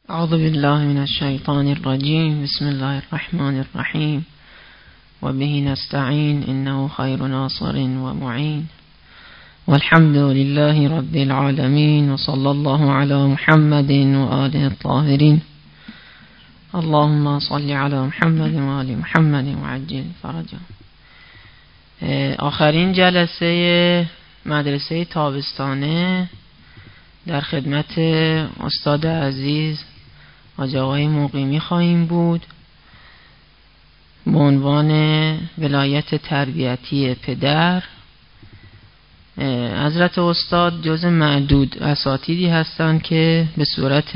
اعوذ بالله من الشیطان الرجیم. بسم الله الرحمن الرحیم و به نستعین انه خیر ناصر و معین والحمد لله رب العالمین و صلی الله علی محمد و آله الطاهرین. اللهم صل علی محمد و آل محمد و عجل فرجهم. آخرین جلسه مدرسه تابستانه در خدمت استاد عزیز حاج آقای مقیمی خواهیم بود به عنوان ولایت تربیتی پدر. حضرت استاد جز معدود اساتیدی هستند که به صورت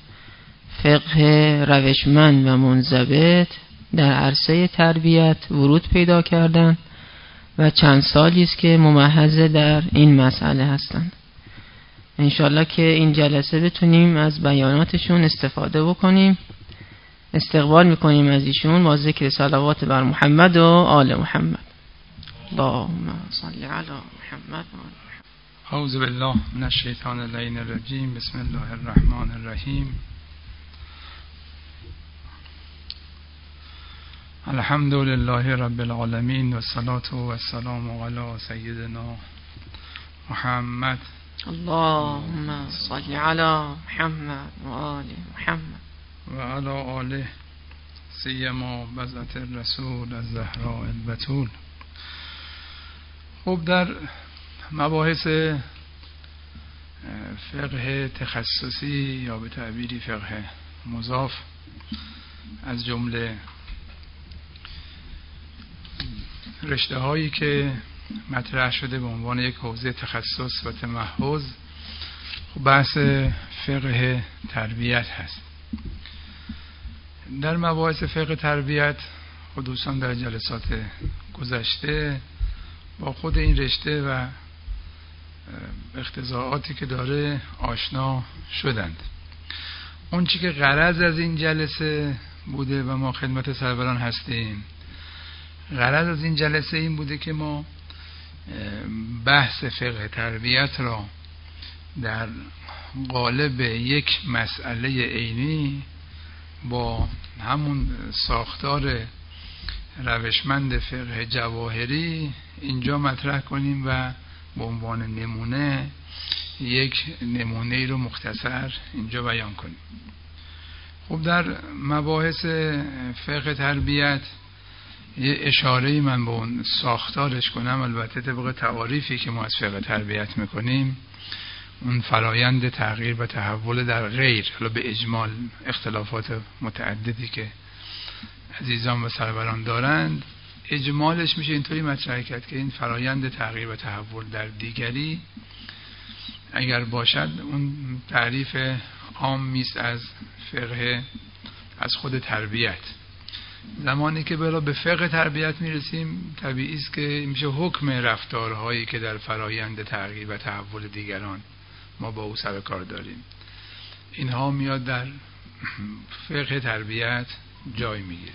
فقه روشمند و منضبط در عرصه تربیت ورود پیدا کردند و چند سالی است که ممحض در این مسئله هستند. انشالله که این جلسه بتونیم از بیاناتشون استفاده بکنیم. استقبال میکنیم از ایشون با ذکر صلوات بر محمد و آل محمد. اللهم صل علی محمد و آل محمد. اعوذ بالله من الشیطان اللعین الرجیم. بسم الله الرحمن الرحیم. الحمد لله رب العالمین و الصلاة و السلام علی سیدنا محمد. اللهم صل علی محمد و آل محمد و علی آله سیما بضعة الرسول الزهراء البتول. خب در مباحث فقه تخصصی یا به تعبیری فقه مضاف از جمله رشته هایی که مطرح شده به عنوان یک حوزه تخصص و تمحض بحث فقه تربیت هست. در مباحث فقه تربیت خصوصا در جلسات گذشته با خود این رشته و اقتضاعاتی که داره آشنا شدند. اون چی که غرض از این جلسه بوده و ما خدمت سروران هستیم، غرض از این جلسه این بوده که ما بحث فقه تربیت را در قالب یک مسئله عینی با همون ساختار روشمند فقه جواهری اینجا مطرح کنیم و به عنوان نمونه یک نمونه رو مختصر اینجا بیان کنیم. خب در مباحث فقه تربیت یه اشاره‌ای من به اون ساختارش کنم، البته طبق تعاریفی که ما از فقه تربیت میکنیم اون فرایند تغییر و تحول در غیر، حالا به اجمال اختلافات متعددی که عزیزان و سروران دارند، اجمالش میشه اینطوری مطرح کرد که این فرایند تغییر و تحول در دیگری اگر باشد اون تعریف عامی است از فقه، از خود تربیت. زمانی که به فقه تربیت میرسیم طبیعی است که میشه حکم رفتارهایی که در فرایند تغییر و تحول دیگران ما با او سر کار داریم، اینها میاد در فقه تربیت جای میگیره.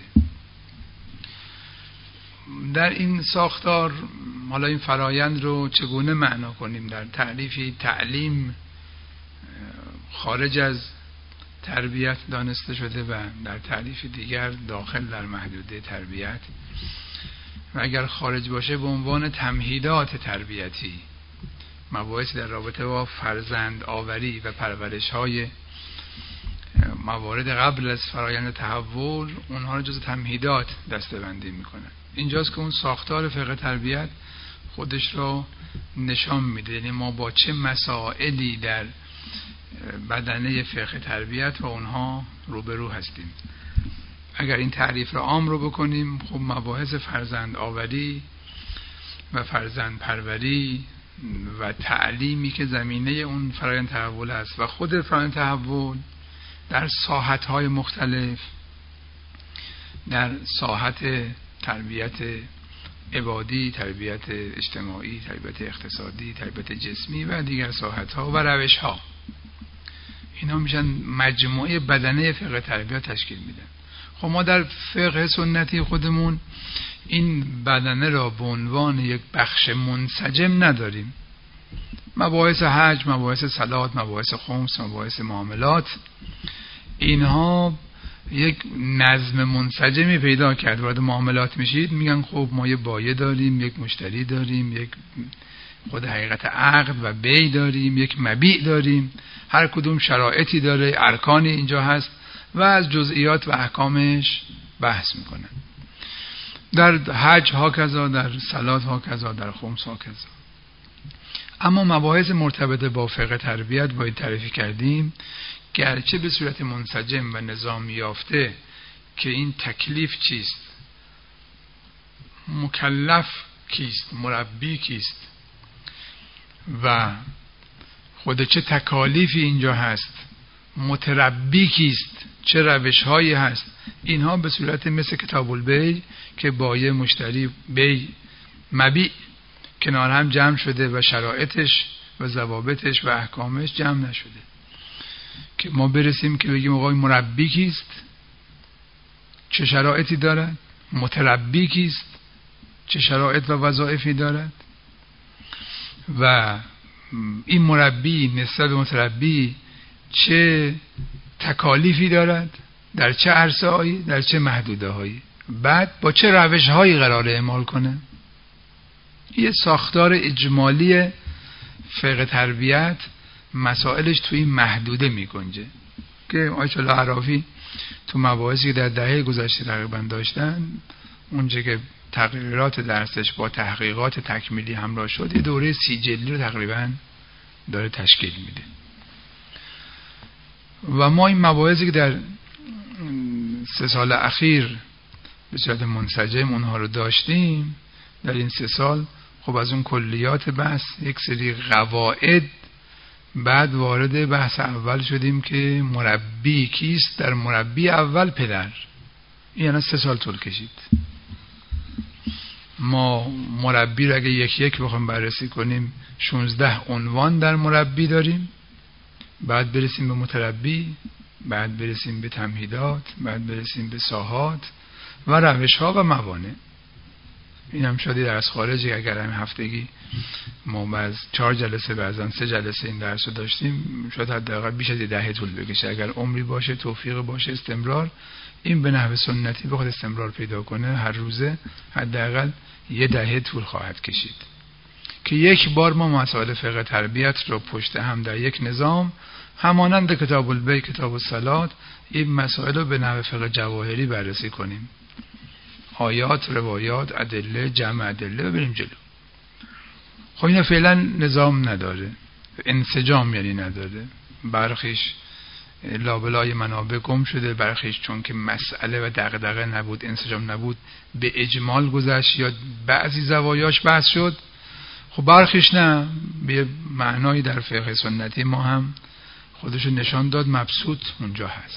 در این ساختار حالا این فرایند رو چگونه معنا کنیم؟ در تعریفی تعلیم خارج از تربیت دانسته شده و در تعریف دیگر داخل در محدوده تربیت، و اگر خارج باشه به عنوان تمهیدات تربیتی، مباحث در رابطه با فرزند آوری و پرورش های موارد قبل از فرایند تحول، اونها رو جز تمهیدات دسته‌بندی میکنه. اینجاست که اون ساختار فقه تربیت خودش رو نشان میده، یعنی ما با چه مسائلی در بدنه فقه تربیت و اونها روبرو هستیم. اگر این تعریف را عام رو بکنیم، خب مباحث فرزند آوری و فرزند پروری و تعلیمی که زمینه اون فرایند تحول است و خود فرایند تحول در ساحت‌های مختلف، در ساحت تربیت عبادی، تربیت اجتماعی، تربیت اقتصادی، تربیت جسمی و دیگر ساحت‌ها و روش‌ها، اینا میشن مجموعه بدنه فقه تربیت تشکیل میدن. خب ما در فقه سنتی خودمون این بدنه را به عنوان یک بخش منسجم نداریم. مباحث حج، مباحث صلات، مباحث خمس، مباحث معاملات، اینها یک نظم منسجمی پیدا کرد. وارد معاملات میشید میگن خب ما یه بایع داریم، یک مشتری داریم، یک خود حقیقت عقد و بیع داریم، یک مبیع داریم، هر کدوم شرایطی داره، ارکانی اینجا هست و از جزئیات و احکامش بحث میکنن. در حج ها کذا، در صلات ها کذا، در خمس ها کذا. اما مباحث مرتبط با فقه تربیت باید تعریف کردیم، گرچه به صورت منسجم و نظام یافته که این تکلیف چیست، مکلف کیست، مربی کیست و خود چه تکالیفی اینجا هست، متربی کیست، چه روش هایی هست، اینها به صورت مثل کتاب البیع که بایع، مشتری، بیع، مبیع کنار هم جمع شده و شرایطش و ضوابطش و احکامش جمع نشده که ما برسیم که بگیم آقای مربی کیست، چه شرایطی دارد، متربی کیست، چه شرایط و وظایفی دارد و این مربی نسبت به متربی چه تکالیفی دارد، در چه عرصه‌هایی، در چه محدوده‌هایی، بعد با چه روش‌هایی قراره اعمال کنه. یه ساختار اجمالی فقه تربیت مسائلش توی این محدوده می‌گنجه که آیت الله عرافی تو مباحثی که در دهه گذشته تقریبا داشتن، اونجا که تغییرات درسش با تحقیقات تکمیلی همراه شد، یه دوره 30 جلدی رو تقریبا داره تشکیل میده و ما این مباحثی که در 3 سال اخیر به صورت منسجم اونها رو داشتیم، در این 3 سال خب از اون کلیات بحث یک سری قواعد، بعد وارد بحث اول شدیم که مربی کیست. در مربی اول پدر، یعنی 3 سال طول کشید. ما مربی رو اگه یک بخوایم بررسی کنیم 16 عنوان در مربی داریم، بعد برسیم به متربی، بعد برسیم به تمهیدات، بعد برسیم به ساحات و روش ها و موانع. این هم شده درس خارجی، اگر هم هفتگی ما از 4 جلسه بعضا 3 جلسه این درس رو داشتیم، شاید حداقل بیش از 10 طول بکشه. اگر عمری باشه، توفیق باشه، استمرار، این به نحو سنتی بخواد استمرار پیدا کنه، هر روزه حداقل 10 طول خواهد کشید که یک بار ما مسائل فقه تربیت رو پشت هم در یک نظام همانند کتاب البیع، کتاب الصلات، این مسائل رو به نحو فقه جواهری بررسی کنیم، آیات، روایات، ادله، جمع ادله، بریم جلو. خب اینا فعلا نظام نداره، انسجام یعنی نداره، برخیش لابلای منابع گم شده، برخیش چون که مسئله و دغدغه نبود، انسجام نبود، به اجمال گذشت یا بعضی زوایاش بحث شد. خب برخیش نه، به معنایی در فقه سنتی ما هم خودشو نشان داد، مبسوط اونجا هست.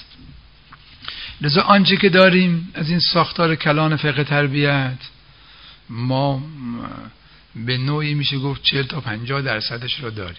لذا آنچه که داریم از این ساختار کلان فقه تربیت، ما به نوعی میشه گفت 40 تا 50% رو داریم،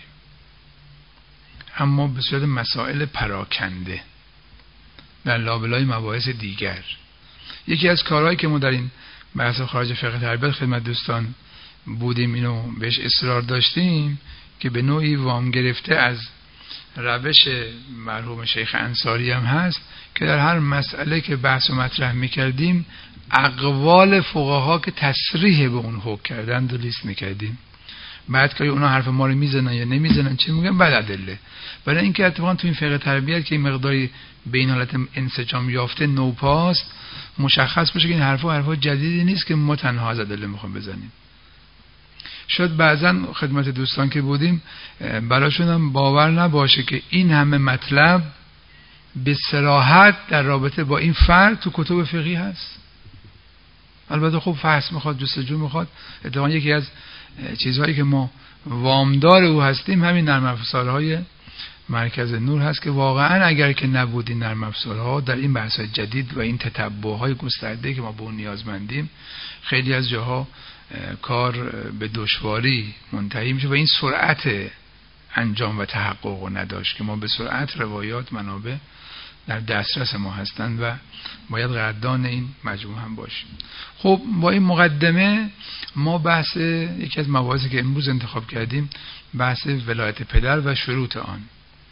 اما به صورت مسائل پراکنده در لابلای مباحث دیگر. یکی از کارهایی که ما در این بحث خارج فقه تربیت خدمت دوستان بودیم، اینو بهش اصرار داشتیم که به نوعی وام گرفته از روش مرحوم شیخ انصاری هم هست که در هر مسئله که بحث و مطرح میکردیم اقوال فقها که تصریح به اون حکم کردن رو لیست میکردیم، بعد که اونا حرف ما رو میزنن یا نمیزنن، چه میگن، بعد ادله. برای اینکه اتفاقا تو این فقه تربیت که این مقداری به این حالت انسجام یافته نوپاست، مشخص بشه که این حرفا جدیدی نیست که ما تنها از ادله میخوام بزنیم. شاید بعضا خدمت دوستان که بودیم براشون هم باور نباشه که این همه مطلب به صراحت در رابطه با این فرد تو کتب فقهی هست. البته خب فحص میخواد، جستجو میخواد. اتفاقا یکی از چیزهایی که ما وامدار او هستیم همین نرم افزارهای مرکز نور هست که واقعا اگر که نبود این نرم افزارها در این بحث‌های جدید و این تتبع‌های گسترده که ما به اون نیازمندیم، خیلی از جاها کار به دشواری منتهی میشه و این سرعت انجام و تحقق رو نداشت که ما به سرعت روایات، منابع در دسترس ما هستند و باید قدردان این مجموعه هم باشیم. خب با این مقدمه ما بحث یکی از مباحثی که امروز انتخاب کردیم، بحث ولایت پدر و شروط آن.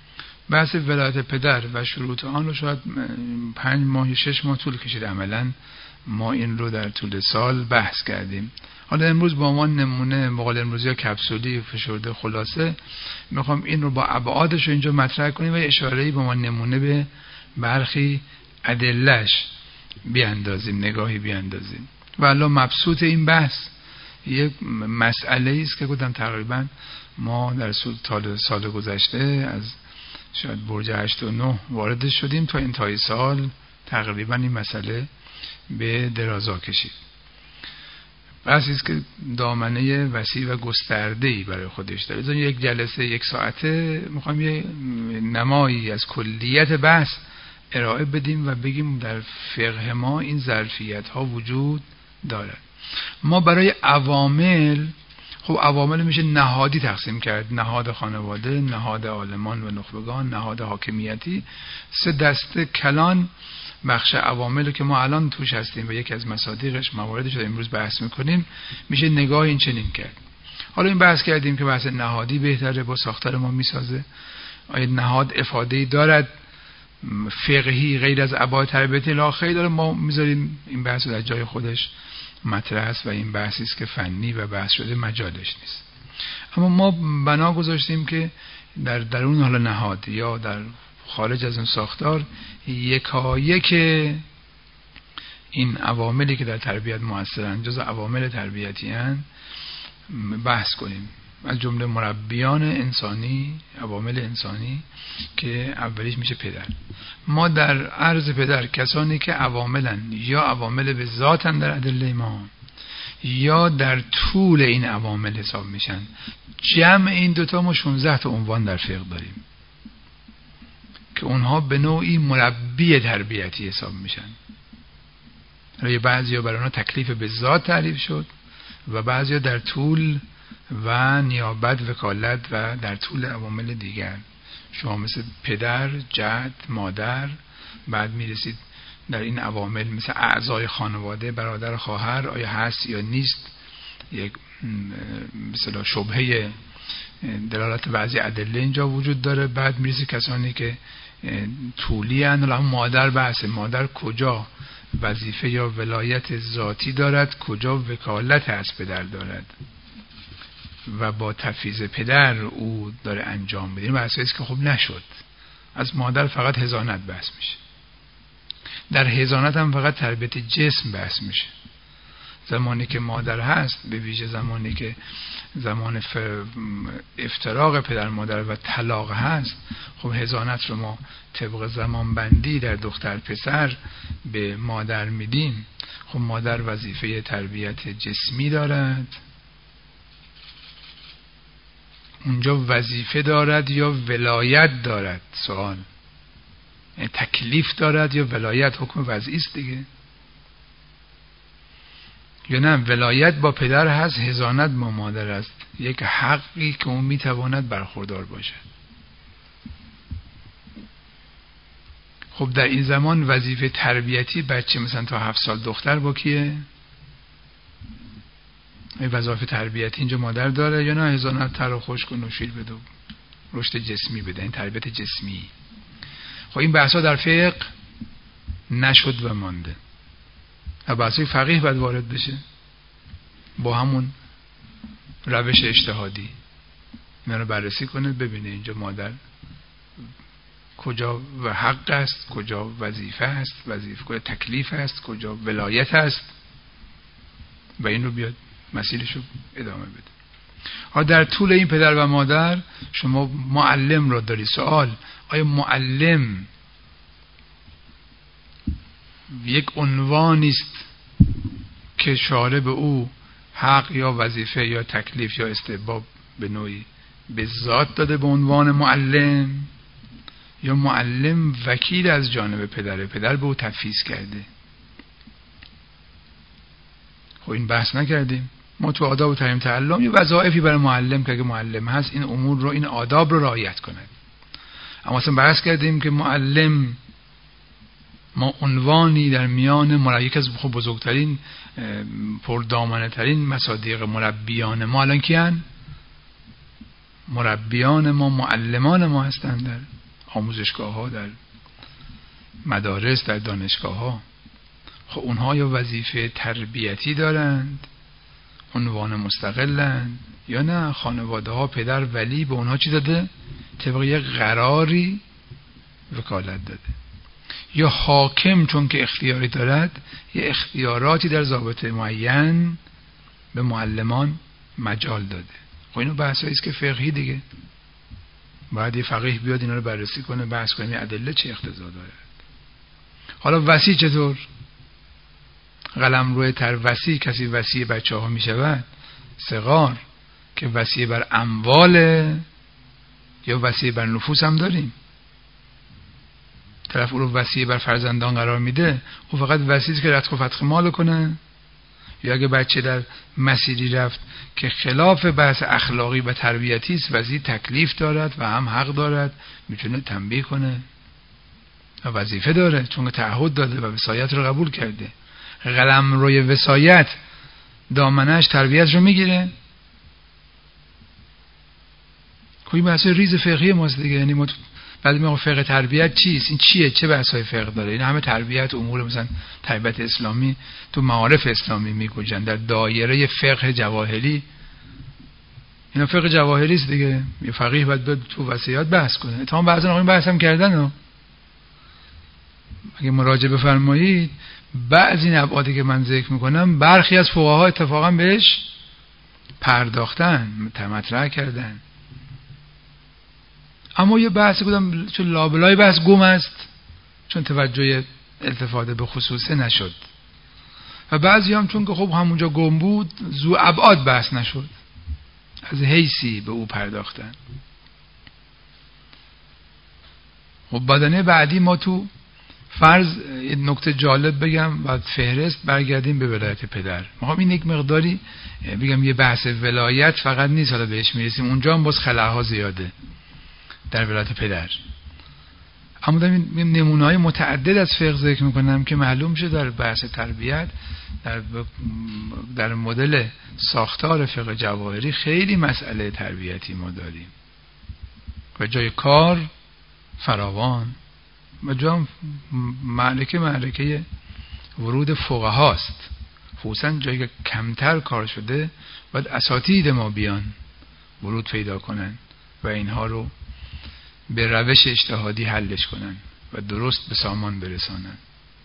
بحث ولایت پدر و شروط آن رو شاید 5 ماه یا 6 ماه طول کشید. عملا ما این رو در طول سال بحث کردیم. حالا امروز با ما نمونه مقال امروزی یا کپسولی فشرده خلاصه میخوام این رو با ابعادش رو اینجا مطرح کنیم و اشاره‌ای با ما نمونه به برخی ادله‌اش بیاندازیم، نگاهی بیاندازیم. و الان مبسوط این بحث یک مسئله است که گفتم تقریبا ما در سال گذشته از شاید برج 8 و 9 وارد شدیم تا انتهای سال تقریبا این مسئله به درازا کشید. بحثی است که دامنه وسیع و گسترده‌ای برای خودش داره. از یک جلسه 1 ساعته میخوام یه نمایی از کلیت بحث ارائه بدیم و بگیم در فقه ما این ظرفیت ها وجود دارد. ما برای عوامل، خب عوامل میشه نهادی تقسیم کرد، نهاد خانواده، نهاد عالمان و نخبگان، نهاد حاکمیتی. 3 دسته کلان بخش عوامل که ما الان توش هستیم و یکی از مصادیقش مواردش رو امروز بحث میکنیم میشه نگاه این چنین کرد. حالا این بحث کردیم که بحث نهادی بهتره، با ساختار ما میسازه. آیا نهاد افاده‌ای دارد فقهی غیر از ابعاد تربیتی؟ لا خیر داره. ما میذاریم این بحث در جای خودش مطرح است و این بحثی است که فنی و بحث شده مجالش نیست. اما ما بنا گذاشتیم که در درون حالا نهاد یا در خارج از اون ساختار یکایک این عواملی که در تربیت مؤثرن، جز عوامل تربیتی هستند، بحث کنیم. از جمله مربیان انسانی، عوامل انسانی که اولیش میشه پدر. ما در عرض پدر کسانی که عواملن یا عوامل به ذاتن در ادله ما یا در طول این عوامل حساب میشن. جمع این دوتا ما 16 تا عنوان در فقه داریم که اونها به نوعی مربی تربیتی حساب میشن. برای بعضیا برای اونها تکلیف به ذات تعریف شد و بعضیا در طول و نیابت، وکالت و در طول عوامل دیگر. شما مثل پدر، جد، مادر، بعد میرسید در این عوامل مثل اعضای خانواده، برادر، خواهر، آیا هست یا نیست، یک مثلا شبهه دلالت بعضی ادله اینجا وجود داره. بعد میرسید کسانی که طولی هستند. الان مادر بحثه، مادر کجا وظیفه یا ولایت ذاتی دارد، کجا وکالت از پدر دارد و با تفیض پدر او داره انجام میده. این بحثی است که خب نشد. از مادر فقط حضانت بحث میشه. در حضانت هم فقط تربیت جسم بحث میشه. زمانی که مادر هست، به ویژه زمانی که زمان افتراق پدر مادر و طلاق هست، خب حضانت رو ما طبق زمان بندی در دختر پسر به مادر میدیم. خب مادر وظیفه تربیت جسمی دارد، اونجا وظیفه دارد یا ولایت دارد؟ سوال، یعنی تکلیف دارد یا ولایت؟ حکم وضعی است دیگه. یا نه ولایت با پدر هست، حضانت با مادر است. یک حقی که اون میتواند برخوردار باشد. خب در این زمان وظیفه تربیتی بچه مثلا تا 7 سال دختر با کیه؟ این وظایف تربیتی اینجا مادر داره یا نه حضانت تر و خشک و نوشیر بده، رشد جسمی بده، این تربیت جسمی. خب این بحثا در فقه نشد و مانده. و بحثای فقیه باید وارد بشه با همون روش اجتهادی، اینا رو بررسی کنه، ببینه اینجا مادر کجا و حق است، کجا وظیفه است، کجا تکلیف است، کجا ولایت است و این رو بیاد مسیرش رو ادامه بده. در طول این پدر و مادر شما معلم رو داری. سوال، آیا معلم یک عنوانی است که شارع به او حق یا وظیفه یا تکلیف یا استحباب به نوعی به ذات داده به عنوان معلم، یا معلم وکیل از جانب پدره، پدر به او تفویض کرده؟ خب این بحث نکردیم. ما تو آداب و تعلیم تعلم یه وظایفی برای معلم که اگه معلم هست این امور رو، این آداب رو رعایت کند. اما اصلا بحث کردیم که معلم ما عنوانی در میان مربی از بزرگترین پردامنه ترین مصادیق مربیان ما الان کیان؟ مربیان ما، معلمان ما هستند در آموزشگاه ها، در مدارس، در دانشگاه ها. خب اونها یا وظیفه تربیتی دارند، عنوان مستقلند، یا نه خانواده ها، پدر ولی به اونها چی داده؟ طبق یک قراری وکالت داده. یا حاکم چون که اختیاری دارد یه اختیاراتی در ضابطه معین به معلمان مجال داده. خب اینو بحثایی است که فقهی دیگه، باید یه فقیه بیاد اینا رو بررسی کنه، بحث کنه ادله چه اقتضا داره. حالا وصی چطور؟ قلمرو تر وصی، کسی وصی بچه ها می شود صغار که وصی بر امواله یا وصی بر نفوس هم داریم. طرف او رو وصی بر فرزندان قرار میده، او فقط وصی است که رتق و فتق مال کنه، یا اگه بچه در مسیری رفت که خلاف بحث اخلاقی و تربیتی است، وصی تکلیف دارد و هم حق دارد، میتونه تنبیه کنه و وظیفه داره چون تعهد داده و وصایت رو قبول کرده. قلمروی وصایت دامنش تربیت رو میگیره. خب این بحث ریز فقهی ماست دیگه. یعنی ما بعد میگم فقه تربیت چیست؟ این چیه؟ چه بحثای فقه داره؟ این همه تربیت امور مثلا تربیت اسلامی تو معارف اسلامی میگوجن در دایره فقه جواهری. اینا فقه جواهری است دیگه. یه فقیه باید تو وصیت بحث کنه. تمام بعضن آقا این بحث هم کردن. اگه مراجعه بفرمایید بعضی ابعادی که من ذکر میکنم برخی از فقها اتفاقا بهش پرداختن، مطرح کردن. اما یه بحثی بودم چون لابلای بحث گم است، چون توجه التفاته به خصوصه نشد، و بعضی هم چون که خب همونجا گم بود زو ابعاد بحث نشد، از حیثی به او پرداختن. خب بدنه بعدی ما تو فرض یه نکته جالب بگم بعد فهرست برگردیم به ولایت پدر. میخوام این یک مقداری بگم یه بحث ولایت فقط نیست، حالا بهش میرسیم، اونجا هم باز خلاها زیاده در ولایت پدر. اما نمونه‌های متعدد از فقه ذکر میکنم که معلوم شه در بحث تربیت در مدل ساختار فقه جواهری خیلی مسئله تربیتی ما داریم و جای کار فراوان و جا معرکه ورود فقهاست، خصوصا جایی که کمتر کار شده باید اساتید ما بیان ورود پیدا کنن و اینها رو به روش اجتهادی حلش کنن و درست به سامان برسانن.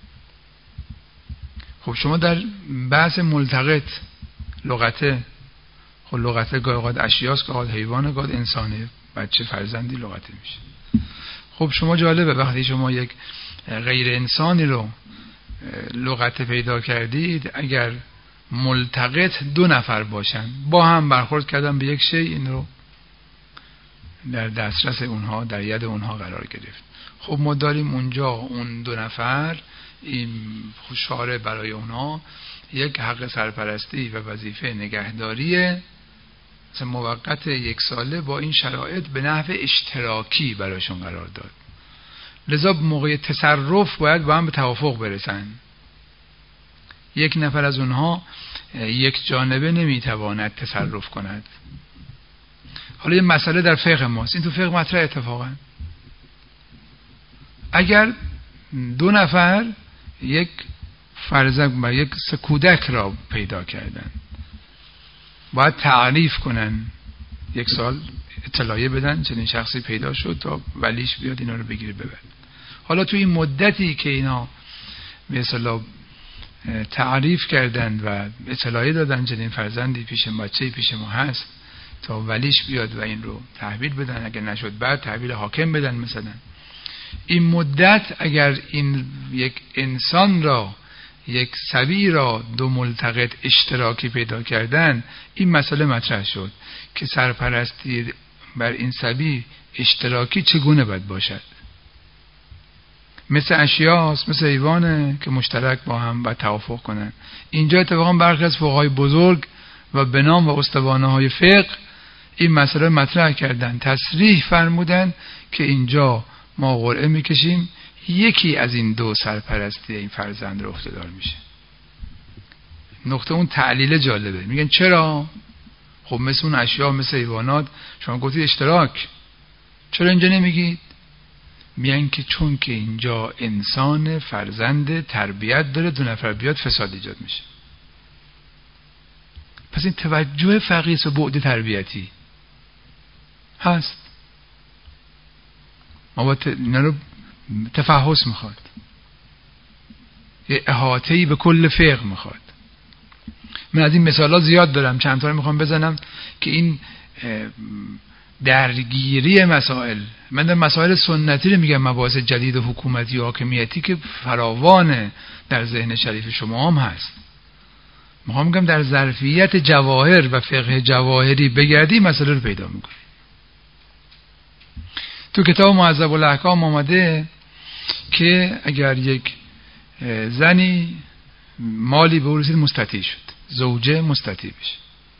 خب شما در بحث ملتقط لغته، خب لغته گاهی اشیاست، گاهی حیوانه، گاهی انسانه، بچه فرزندی لغته میشه. خب شما جالبه وقتی شما یک غیر انسانی رو لغت پیدا کردید، اگر ملتقط 2 نفر باشن با هم برخورد کردن به یک شی، این رو در دسترس اونها، در ید اونها قرار گرفت. خب ما داریم اونجا اون 2 نفر این شارع برای اونها یک حق سرپرستی و وظیفه نگهداری مثلا موقت 1 ساله با این شرایط به نحو اشتراکی برایشون قرار داد. لذا موقع تصرف باید با هم به توافق برسن. یک نفر از اونها یک جانبه نمیتواند تصرف کند. حالا یه مسئله در فقه ماست، این تو فقه مطرح اتفاقا. اگر 2 نفر یک فرزند و یک کودک را پیدا کردن، باید تعریف کنن، 1 سال اطلاعیه بدن چنین شخصی پیدا شد تا ولیش بیاد اینا رو بگیره ببر. حالا تو این مدتی که اینا به اصطلاح تعریف کردن و اطلاعیه دادن چنین فرزندی بچه‌ای پیش ما هست تا ولیش بیاد و این رو تحویل بدن، اگر نشد بعد تحویل حاکم بدن مثلا، این مدت اگر این یک انسان را، یک صبی را 2 ملتقط اشتراکی پیدا کردن، این مسئله مطرح شد که سرپرستی بر این صبی اشتراکی چگونه باید باشد. مثل اشیاست، مثل حیوانه که مشترک با هم باید توافق کنن. اینجا اتفاقا برخی از فقهای بزرگ و به نام و استوانه های فقه این مسئله مطرح کردن، تصریح فرمودن که اینجا ما قرعه میکشیم یکی از این 2 سرپرستی این فرزند رو اختیار میشه. نقطه اون تعلیل جالبه، میگن چرا؟ خب مثل اون اشیا، مثل حیوانات شما گفتید اشتراک، چرا اینجا نمیگید؟ میگن که چون که اینجا انسان فرزند تربیت داره، 2 نفر بیاد فساد ایجاد میشه. پس این توجه فقیه و بعد تربیتی هست. ما با اینا رو تفحص میخواد، یه احاطه‌ای به کل فقه میخواد. من از این مثالا زیاد دارم، چند تا رو میخوام بزنم که این درگیری مسائل، من در مسائل سنتی رو میگم، مباحث جدید و حکومتی و حاکمیتی که فراوانه در ذهن شریف شما هم هست. میخوام میگم در ظرفیت جواهر و فقه جواهری بگردی مسئله رو پیدا میکنی. تو کتاب مهذب الاحکام آمده که اگر یک زنی مالی به او رسید مستطیع شد، زوجه مستطیع بشه،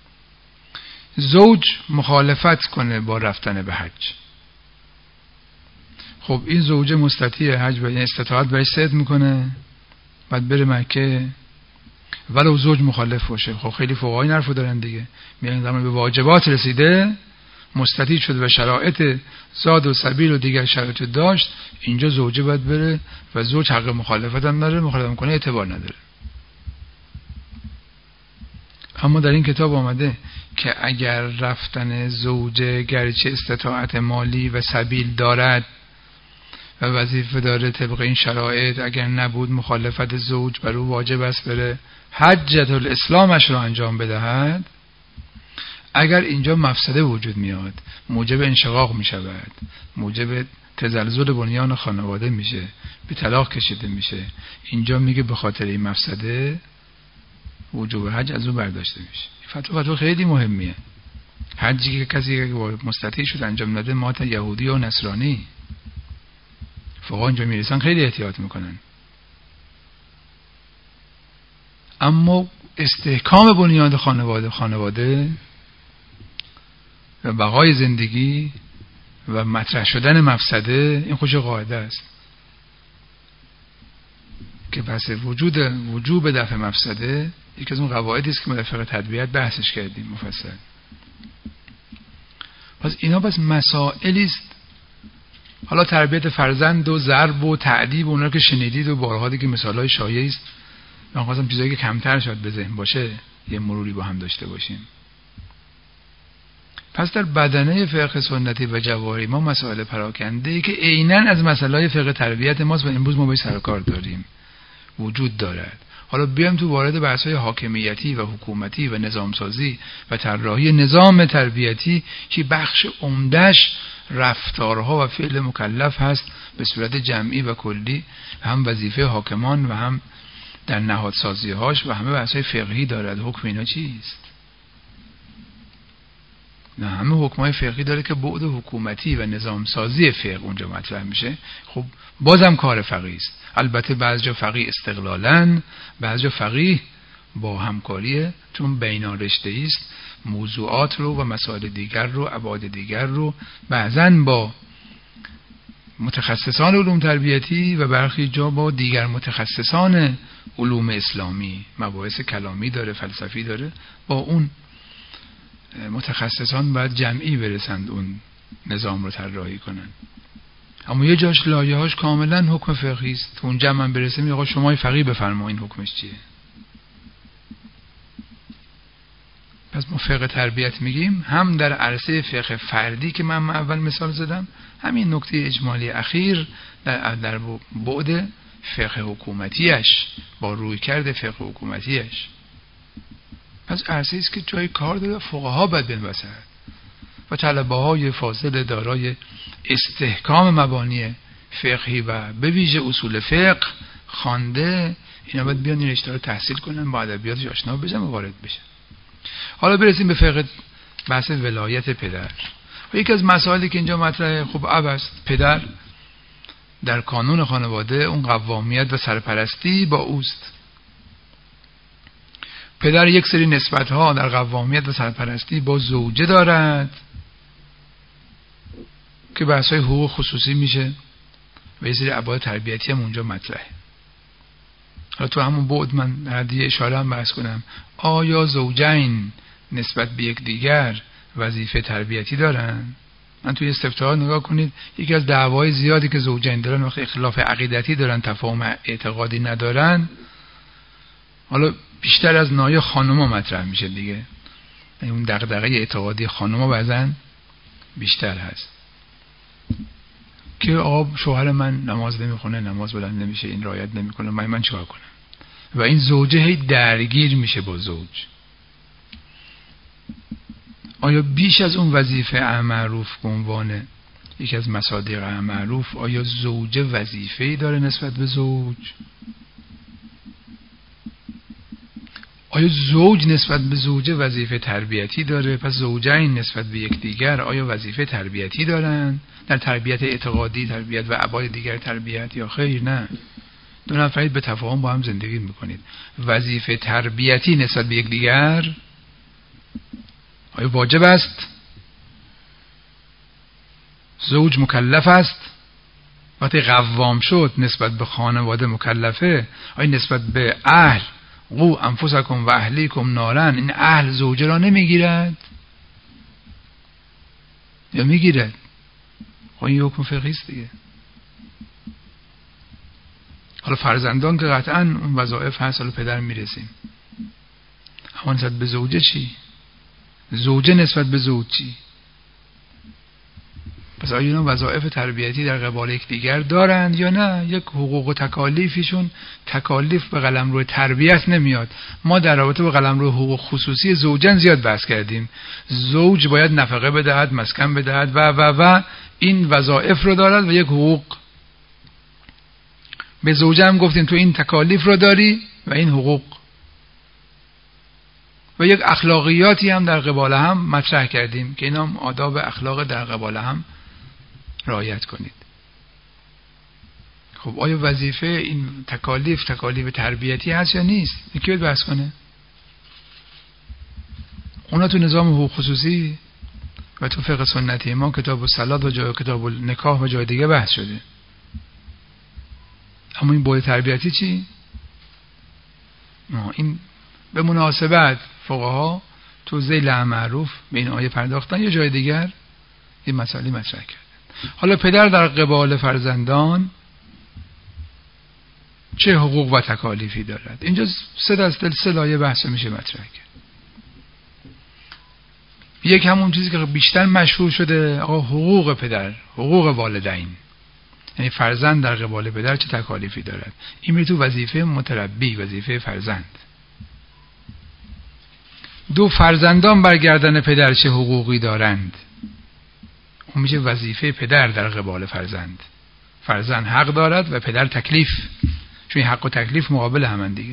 زوج مخالفت کنه با رفتن به حج، خب این زوجه مستطیع حج و استطاعت بهش صد میکنه، بعد بره مکه، ولو زوج مخالف باشه. خب خیلی فقهای این حرفو دارن دیگه، میگن زمان به واجبات رسیده، مستطیع شد و شرایط زاد و سبیل و دیگر شرایط داشت، اینجا زوجه باید بره و زوج حق مخالفت هم نداره، مخالفت کنه اعتبار نداره. اما در این کتاب آمده که اگر رفتن زوجه گرچه استطاعت مالی و سبیل دارد و وظیفه داره طبق این شرایط، اگر نبود مخالفت زوج بر او واجب است بره حجت الاسلامش را انجام بدهد. اگر اینجا مفسده وجود میاد، موجب انشقاق می شود، موجب تزلزل بنیان خانواده میشه، به طلاق کشیده میشه، اینجا میگه به خاطر این مفسده وجوب حج از او برداشته میشه. فتوا خیلی مهمیه. حجی که کسی که مستطیع شد انجام نده مات یهودی و نصرانی، فقها اینجا میرسن خیلی احتیاط میکنن. اما استحکام بنیاد خانواده و بقای زندگی و مطرح شدن مفسده، این خودش قاعده است که پس وجوب دفع مفسده یکی از اون قواعدی است که ما در فقه تربیت بحثش کردیم مفصل. پس اینا بس مسائلی است. حالا تربیت فرزند و ضرب و تعدیب و اونا که شنیدید و بارها دیگه مثالای شایعی است، من خواستم چیزایی که کمتر شاید به ذهن باشه یه مروری با هم داشته باشیم. پس در بدنه فقه سنتی و جواهری ما مسائل پراکنده که عیناً از مسائل فقه تربیت ماست و امروز ما باید سر کار داریم، وجود دارد. حالا بیام تو وارد بحث‌های حاکمیتی و حکومتی و نظامسازی و طراحی نظام تربیتی که بخش عمده‌اش رفتارها و فعل مکلف هست به صورت جمعی و کلی، هم وظیفه حاکمان و هم در نهادسازی‌هاش و همه بحث‌های فقهی دارد. حکم اینا چیست؟ نه، همه حکمای فقهی داره که بعد حکومتی و نظامسازی فقه اونجا مطرح میشه. خب بازم کار فقیه است. البته بعضی جا فقیه استقلالن، بعضی جا فقیه با همکاریه، چون بینان رشته است، موضوعات رو و مسائل دیگر رو، ابعاد دیگر رو بعضاً با متخصصان علوم تربیتی و برخی جا با دیگر متخصصان علوم اسلامی، مباحث کلامی داره، فلسفی داره، با اون متخصصان باید جمعی برسند اون نظام رو طراحی کنن. اما یه جاش لایه‌هاش کاملا حکم فقهی است، اون جمع هم برسه میگه آقا شما فقیه بفرمایین حکمش چیه. پس ما فقه تربیت میگیم هم در عرصه فقه فردی که من اول مثال زدم، همین نکته اجمالی اخیر در بعد فقه حکومتیش با رویکرد فقه حکومتیش. پس عرصه است که جای کار داره، فقها باید بنویسن و طلبه های فاضل دارای استحکام مبانی فقهی و به ویژه اصول فقه خوانده، اینا باید بیان این رشته رو تحصیل کنن، با ادبیاتش آشنا بشن و وارد بشن. حالا برسیم به فقه بحث ولایت پدر. و یکی از مسائلی که اینجا مطرحه، خب است پدر در کانون خانواده اون قوامیت و سرپرستی با اوست. پدر یک سری نسبت‌ها در قوامیت و سرپرستی با زوجه دارد که بحث‌های حقوق خصوصی میشه و یه سری ابعاد تربیتی هم اونجا مطرحه. حالا تو همون بعد من ردیه اشاره هم بحث کنم، آیا زوجین نسبت به یک دیگر وظیفه تربیتی دارن من توی استفتاء نگاه کنید، یکی از دعوای زیادی که زوجین دارن وقتی اختلاف عقیدتی دارن، تفاهم اعتقادی ندارن، حالا بیشتر از نایه خانوما مطرح میشه دیگه، اون دغدغه اعتقادی خانوما بعضن بیشتر هست که آقا شوهر من نماز نمیخونه، نماز بلند نمیشه، این رعایت نمیکنه، من چیکار کنم؟ و این زوجه هی درگیر میشه با زوج. آیا بیش از اون وظیفه امر معروف به عنوان یکی از مصادیق امر معروف، آیا زوجه وظیفه‌ای داره نسبت به زوج؟ آیا زوج نسبت به زوجه وظیفه تربیتی داره؟ پس زوجین نسبت به یکدیگر آیا وظیفه تربیتی دارن؟ در تربیت اعتقادی، تربیت و ابعاد دیگر تربیت، یا خیر نه؟ دو نفرید به تفاهم با هم زندگی میکنید، وظیفه تربیتی نسبت به یکدیگر آیا واجب است؟ زوج مکلف است؟ وقتی قوام شد نسبت به خانواده مکلفه، آیا نسبت به اهل قو انفسکم و اهلیکم نارن، این اهل زوجه را نمیگیرد یا میگیرد؟ این حکم فقهی است دیگه. حالا فرزندان که قطعا اون وظایف هست، حالا پدر میرسیم، اما نسبت به زوجه چی؟ زوجه نسبت به زوج چی؟ پس آیا اینا وظایف تربیتی در قبال یکدیگر دارند یا نه؟ یک حقوق و تکالیفشون، تکالیف به قلمرو تربیت نمیاد. ما در رابطه با قلمرو حقوق خصوصی زوجن زیاد بحث کردیم. زوج باید نفقه بدهد، مسکن بدهد و این وظایف رو دارد و یک حقوق. به زوجه هم گفتیم تو این تکالیف رو داری و این حقوق، و یک اخلاقیاتی هم در قبال هم مطرح کردیم که اینا هم آداب اخلاق در قبال هم رعایت کنید. خب آیا وظیفه این تکالیف تربیتی هست یا نیست؟ یکی باید بحث کنه. اونا تو نظام حقوق خصوصی و تو فقه سنتی ما کتاب الصلات و جای کتاب النکاح و جای دیگه بحث شده، اما این بعد تربیتی چی؟ این به مناسبت فقها تو ذیل امر معروف به این آیه پرداختن، یا جای دیگر این مسئله مطرح کردن. حالا پدر در قبال فرزندان چه حقوق و تکالیفی دارد؟ اینجا سه لایه بحث میشه مطرح کرد. یک همون چیزی که بیشتر مشهور شده، آقا حقوق پدر، حقوق والدین، یعنی فرزند در قبال پدر چه تکالیفی دارد. این میره تو وظیفه متربی، وظیفه فرزند. دو، فرزندان بر گردن پدر چه حقوقی دارند، اون میشه وظیفه پدر در قبال فرزند. فرزند حق دارد و پدر تکلیف، چون حق و تکلیف مقابل همن دیگه.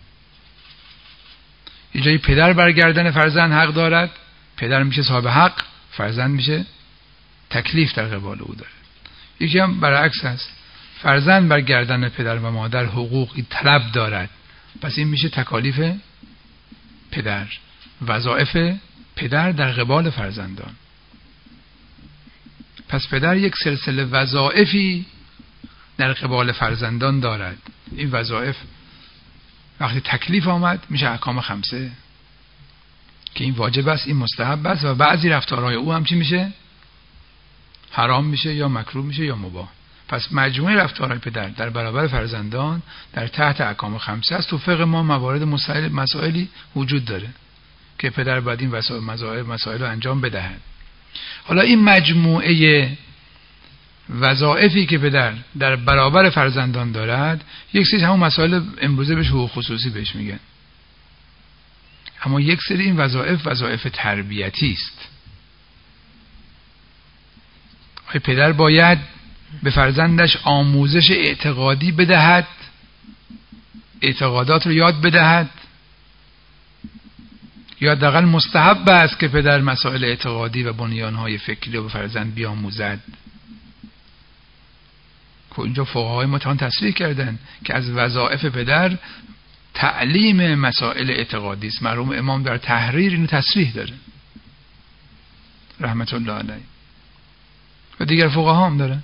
یه جایی پدر بر گردن فرزند حق دارد، پدر میشه صاحب حق، فرزند میشه تکلیف در قبال او داره. یکی هم برعکس هست، فرزند بر گردن پدر و مادر حقوقی طلب دارد، پس این میشه تکالیف پدر، وظایف پدر در قبال فرزندان. پس پدر یک سلسله وظایفی در قبال فرزندان دارد. این وظایف وقتی تکلیف آمد میشه احکام خمسه که این واجب است، این مستحب است، و بعضی رفتارهای او هم چی میشه؟ حرام میشه یا مکروه میشه یا مباح. پس مجموعه رفتارهای پدر در برابر فرزندان در تحت احکام خمسه است. تو فقه ما موارد مسائلی وجود داره که پدر باید این مسائل رو انجام بدهد. حالا این مجموعه وظایفی که پدر در برابر فرزندان دارد، یک سری همون مسائل امروزه بهش حقوق خصوصی بهش میگن، اما یک سری این وظایف تربیتی است. پدر باید به فرزندش آموزش اعتقادی بدهد، اعتقادات رو یاد بدهد، یا حداقل مستحب است که پدر مسائل اعتقادی و بنیانهای فکری رو به فرزند بیاموزد. که اینجا فقهای ما تصریح کردن که از وظایف پدر تعلیم مسائل اعتقادی است. مرحوم امام در تحریر اینو تصریح داره رحمت الله علیه، و دیگر فقها هم دارن.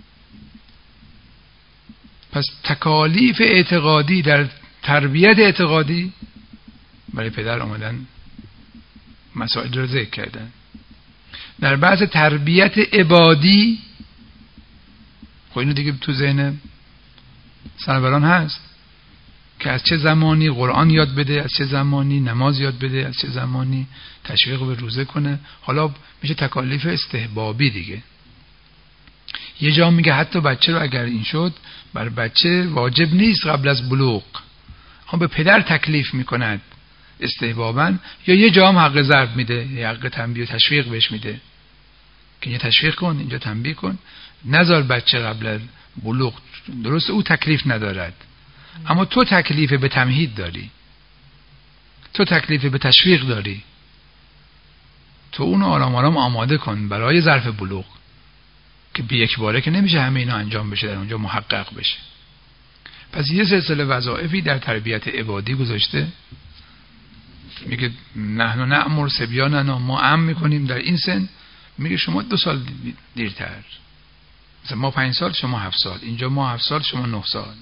پس تکالیف اعتقادی در تربیت اعتقادی برای پدر آمدن مسائل رو ذکر کردن. در بحث تربیت عبادی، خب اینو دیگه تو ذهن سروران هست که از چه زمانی قرآن یاد بده، از چه زمانی نماز یاد بده، از چه زمانی تشویق به روزه کنه. حالا میشه تکالیف استحبابی دیگه. یه جا میگه حتی بچه رو اگر این شد بر بچه واجب نیست قبل از بلوغ، اما به پدر تکلیف میکند استحباباً، یا یه جا هم حق ضرب میده، یا حق تنبیه و تشویق بهش میده که اینجا تشویق کن، اینجا تنبیه کن، نذار بچه قبل از بلوغ. درسته او تکلیف ندارد، اما تو تکلیف به تمهید داری، تو تکلیف به تشویق داری، تو اونو آرام آرام آماده کن برای ظرف بلوغ، که به یک باره که نمیشه همه اینا انجام بشه در اونجا محقق بشه. پس یه سلسله وظایفی در تربیت عبادی گذاشته. میگه نحن نأمر صبیاننا، ما امر میکنیم در این سن. میگه شما 2 سال دیرتر، مثلا ما 5 سال شما 7 سال، اینجا ما 7 سال شما 9 سال.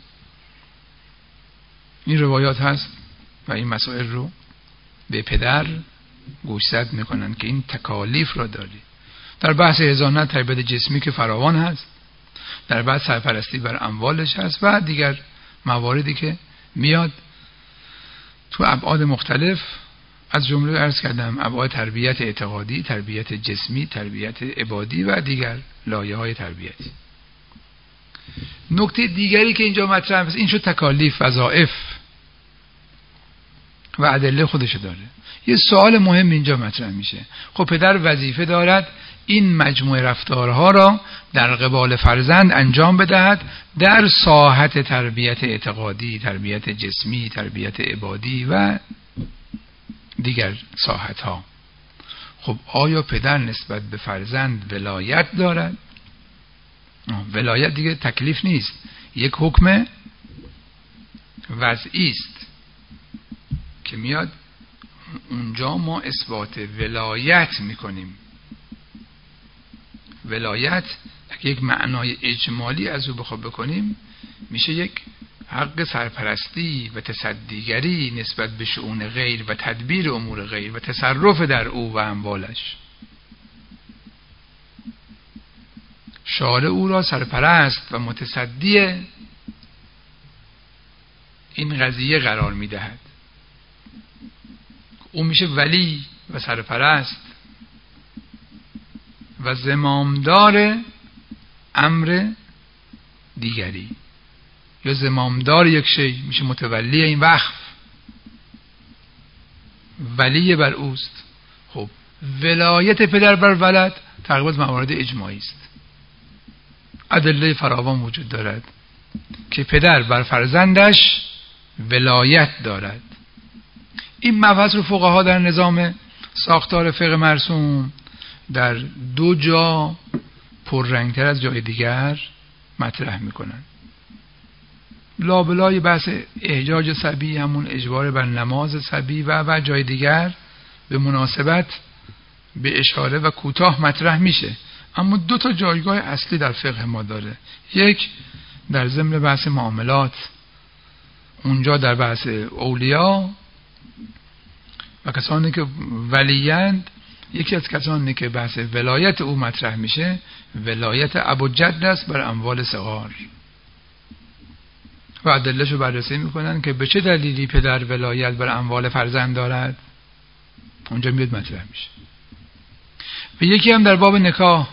این روایات هست و این مسائل رو به پدر گوشزد میکنن که این تکالیف را داری. در بحث حضانت تربیت جسمی که فراوان هست، در بحث سرپرستی بر اموالش هست و دیگر مواردی که میاد تو ابعاد مختلف، از جمله عرض کردم ابعاد تربیت اعتقادی، تربیت جسمی، تربیت عبادی و دیگر لایه‌های تربیتی. نکته دیگری که اینجا مطرح است این شد تکالیف، وظایف و ادله خودش داره. یه سوال مهم اینجا مطرح میشه. خب پدر وظیفه دارد این مجموعه رفتارها را در قبال فرزند انجام بدهد در ساحت تربیت اعتقادی، تربیت جسمی، تربیت عبادی و دیگر ساحت ها. خب آیا پدر نسبت به فرزند ولایت دارد؟ ولایت دیگه تکلیف نیست، یک حکم وضعی است که میاد اونجا ما اثبات ولایت میکنیم. ولایت اگه یک معنای اجمالی از او بخواد بکنیم میشه یک حق سرپرستی و تصدیگری نسبت به شؤون غیر و تدبیر امور غیر و تصرف در او و اموالش. شارع او را سرپرست و متصدی این قضیه قرار میدهد. او میشه ولی و سرپرست و زمامدار امر دیگری، یا زمامدار یک شی، میشه متولی این وقف، ولی بر اوست. خب ولایت پدر بر ولد تقریبا موارد اجماعی است. ادله فراوان وجود دارد که پدر بر فرزندش ولایت دارد. این مبحث رو فقها در نظام ساختار فقه مرسوم در 2 جا پررنگتر از جای دیگر مطرح میکنن. لابلای بحث احجاج صبی، همون اجبار بر نماز صبی و جای دیگر به مناسبت به اشاره و کوتاه مطرح میشه، اما 2 تا جایگاه اصلی در فقه ما داره. یک در ضمن بحث معاملات، اونجا در بحث اولیاء و کسانی که ولیند، یکی از کسانی که بحث ولایت او مطرح میشه ولایت ابوجد است بر اموال صغار و ادله‌شو بررسی میکنن که به چه دلیلی پدر ولایت بر اموال فرزند دارد، اونجا میاد مطرح میشه. و یکی هم در باب نکاح،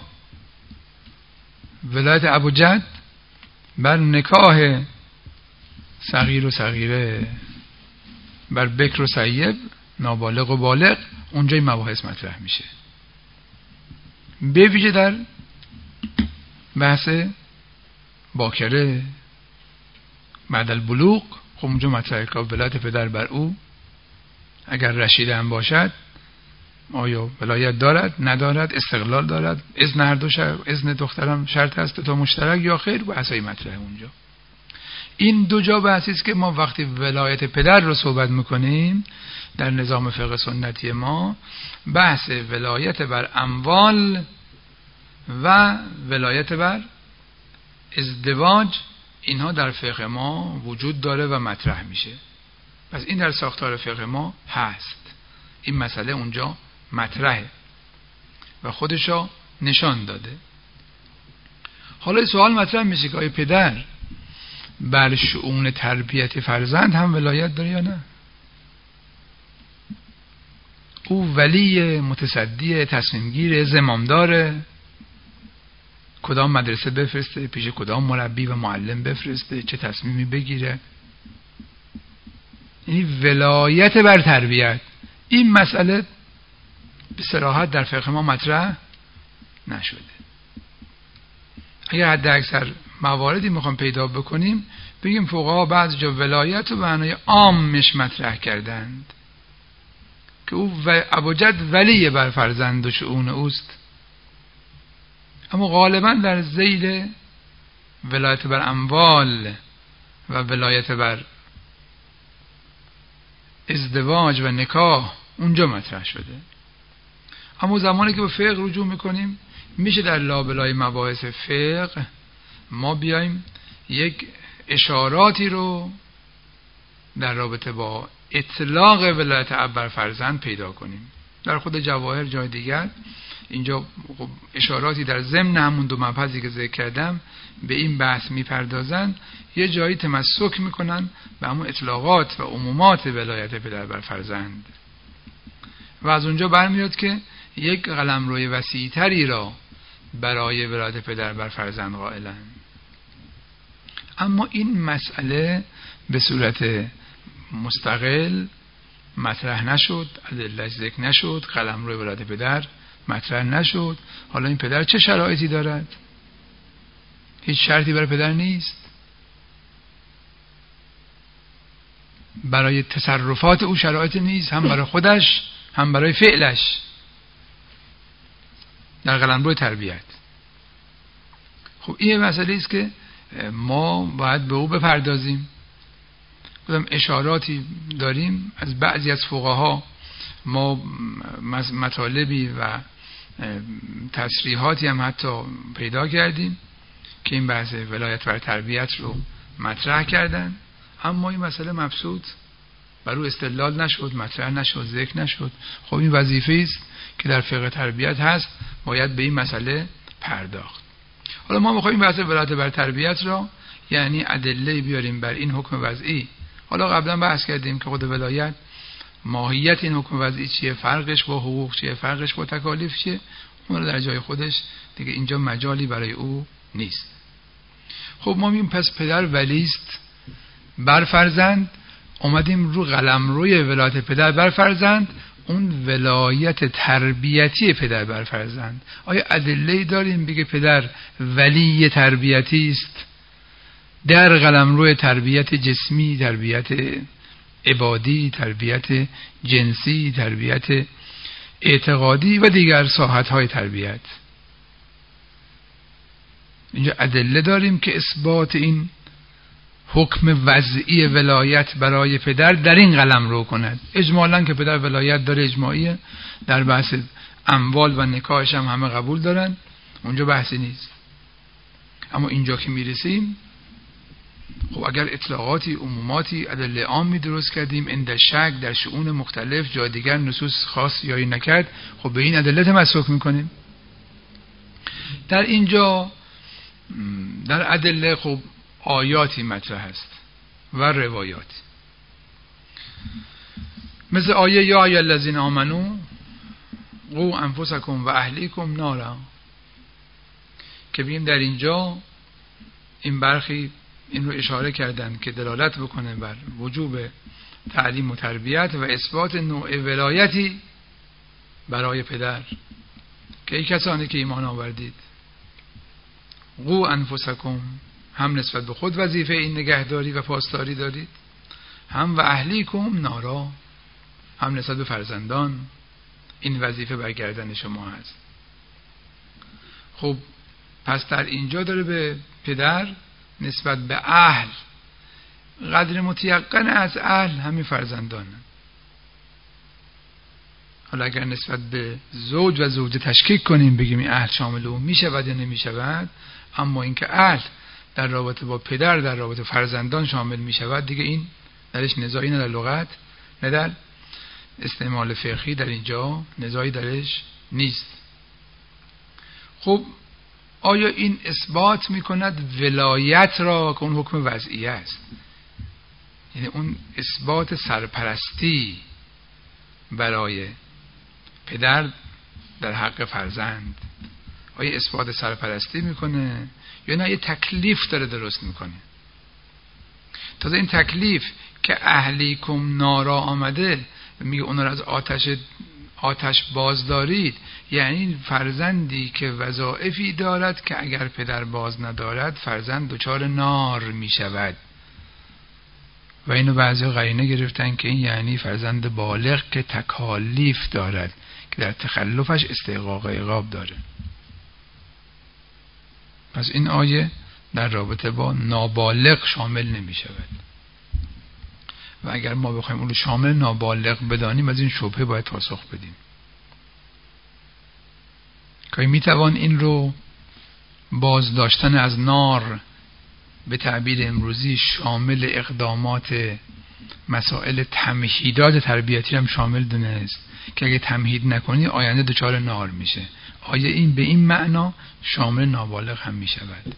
ولایت ابوجد بر نکاح صغیر و صغیره، بر بکر و سیب، نابالغ و بالغ، اونجا این مباحث مطرح میشه. به ویژه در بحث باکره بعد البلوغ، خب اونجا مطرحه که ولایت پدر بر او اگر رشیده هم باشد آیا ولایت دارد، ندارد، استقلال دارد، اذن هر دو اذن دخترم شرط است تا مشترک یا خیر، بحثای مطرحه اونجا. این 2 جا بحثی است که ما وقتی ولایت پدر رو صحبت میکنیم در نظام فقه سنتی ما، بحث ولایت بر اموال و ولایت بر ازدواج، اینها در فقه ما وجود داره و مطرح میشه. پس این در ساختار فقه ما هست، این مسئله اونجا مطرحه. و خودشو نشان داده. حالا سوال مطرح میشه که آیا پدر بر شؤون تربیت فرزند هم ولایت داره یا نه؟ او ولی، متصدی، تصمیم گیر، زمامداره، کدام مدرسه بفرسته، پیش کدام مربی و معلم بفرسته، چه تصمیمی بگیره. یعنی ولایت بر تربیت، این مسئله به صراحت در فقه ما مطرح نشده. اگر حد اکثر مواردی میخوام پیدا بکنیم، بگیم فقها بعض جا ولایت رو به معنای عامش مطرح کردند که او ابوجد ولی بر فرزند و شؤون اوست، اما غالبا در ذیل ولایت بر اموال و ولایت بر ازدواج و نکاح اونجا مطرح شده. اما زمانی که به فقه رجوع میکنیم، میشه در لابلای مباحث فقه ما بیایم یک اشاراتی رو در رابطه با اطلاق ولایت اب بر فرزند پیدا کنیم. در خود جواهر جای دیگر اینجا اشاراتی در ضمن همون دو مبحثی که ذکر کردم به این بحث میپردازن، یه جایی تمسک میکنن به همون اطلاقات و عمومات ولایت پدر بر فرزند و از اونجا برمیاد که یک قلمروی وسیع‌تری را برای ولایت پدر بر فرزند قائلن. اما این مسئله به صورت مستقل مطرح نشد، ادله‌اش ذکر نشد، قلمرو ولایت پدر مطرح نشد. حالا این پدر چه شرایطی دارد؟ هیچ شرطی برای پدر نیست. برای تصرفات او شرایط نیست، هم برای خودش هم برای فعلش در قلمرو تربیت. خب این مسئله است که ما باید به او بپردازیم. کدام اشاراتی داریم از بعضی از فقها، ما مطالبی و تصریحاتی هم حتی پیدا کردیم که این بحث ولایت بر تربیت رو مطرح کردن، اما این مسئله مبسوط بر او استدلال نشد، مطرح نشد، ذکر نشد. خب این وظیفه است که در فقه تربیت هست، باید به این مسئله پرداخت. حالا ما می‌خوایم بحث ولایت بر تربیت را، یعنی ادله بیاریم بر این حکم وضعی. حالا قبلا بحث کردیم که خود ولایت، ماهیت این حکم وضعی چیه، فرقش با حقوق چیه، فرقش با تکالیف چیه، اون در جای خودش دیگه اینجا مجالی برای او نیست. خب ما میگیم پس پدر ولیست بر فرزند، اومدیم رو قلمروی ولایت پدر بر فرزند، اون ولایت تربیتی پدر بر فرزند. آیا ادله‌ای داریم بگه پدر ولی تربیتی است در قلمرو تربیت جسمی، تربیت عبادی، تربیت جنسی، تربیت اعتقادی و دیگر ساحت‌های تربیت؟ اینجا ادله داریم که اثبات این حکم وضعی ولایت برای پدر در این قلمرو کند. اجمالاً که پدر ولایت داره اجماعیه، در بحث اموال و نکاحش هم همه قبول دارن، اونجا بحثی نیست. اما اینجا که میرسیم، خب اگر اطلاقاتی، عموماتی، ادله عامی درست کردیم، اند شک در شؤون مختلف جای دیگر نصوص خاص یاری نکرد، خب به این ادله تمسک میکنیم. در اینجا در ادله خب آیاتی مطرح است و روایاتی، مثل آیه یا ایها الذین آمنو قوا انفسکم و اهلیکم نارا، که بگیم در اینجا این برخی این رو اشاره کردن که دلالت بکنه بر وجوب تعلیم و تربیت و اثبات نوع ولایتی برای پدر، که ای کسانی که ایمان آوردید، قوا انفسکم، هم نسبت به خود وظیفه این نگهداری و پاسداری دارید، هم و اهلیکم نارا، هم نسبت به فرزندان این وظیفه بر گردن شما هست. خب پس در اینجا داره به پدر نسبت به اهل، قدر متیقن از اهل همین فرزندان. حالا اگر نسبت به زوج و زوجه تشکیک کنیم، بگیم این اهل شامل اون می شود یا نمی شود، اما اینکه اهل در رابطه با پدر در رابطه فرزندان شامل می شود، دیگه این درش نزاعی نه در لغت نه در استعمال فقهی، در اینجا نزاعی درش نیست. خب آیا این اثبات میکند ولایت را که اون حکم وضعی است؟ یعنی اون اثبات سرپرستی برای پدر در حق فرزند، آیا اثبات سرپرستی میکنه یا نه یه تکلیف داره درست میکنه؟ تازه این تکلیف که اهلیکم نارا آمده میگه اون را از آتش باز دارید، یعنی فرزندی که وظایفی دارد که اگر پدر باز ندارد فرزند دچار نار میشود. و اینو بعضی قرینه گرفتن که این یعنی فرزند بالغ که تکالیف دارد که در تخلفش استحقاق عقاب داره. پس این آیه در رابطه با نابالغ شامل نمی شود و اگر ما بخوایم اون رو شامل نابالغ بدانیم از این شبهه باید پاسخ بدیم که می توان این رو بازداشتن از نار به تعبیر امروزی شامل اقدامات مسائل تمهیدات تربیتی هم شامل دونست که اگه تمهید نکنی آینده دچار نار میشه. آیا این به این معنا شامل نابالغ هم میشود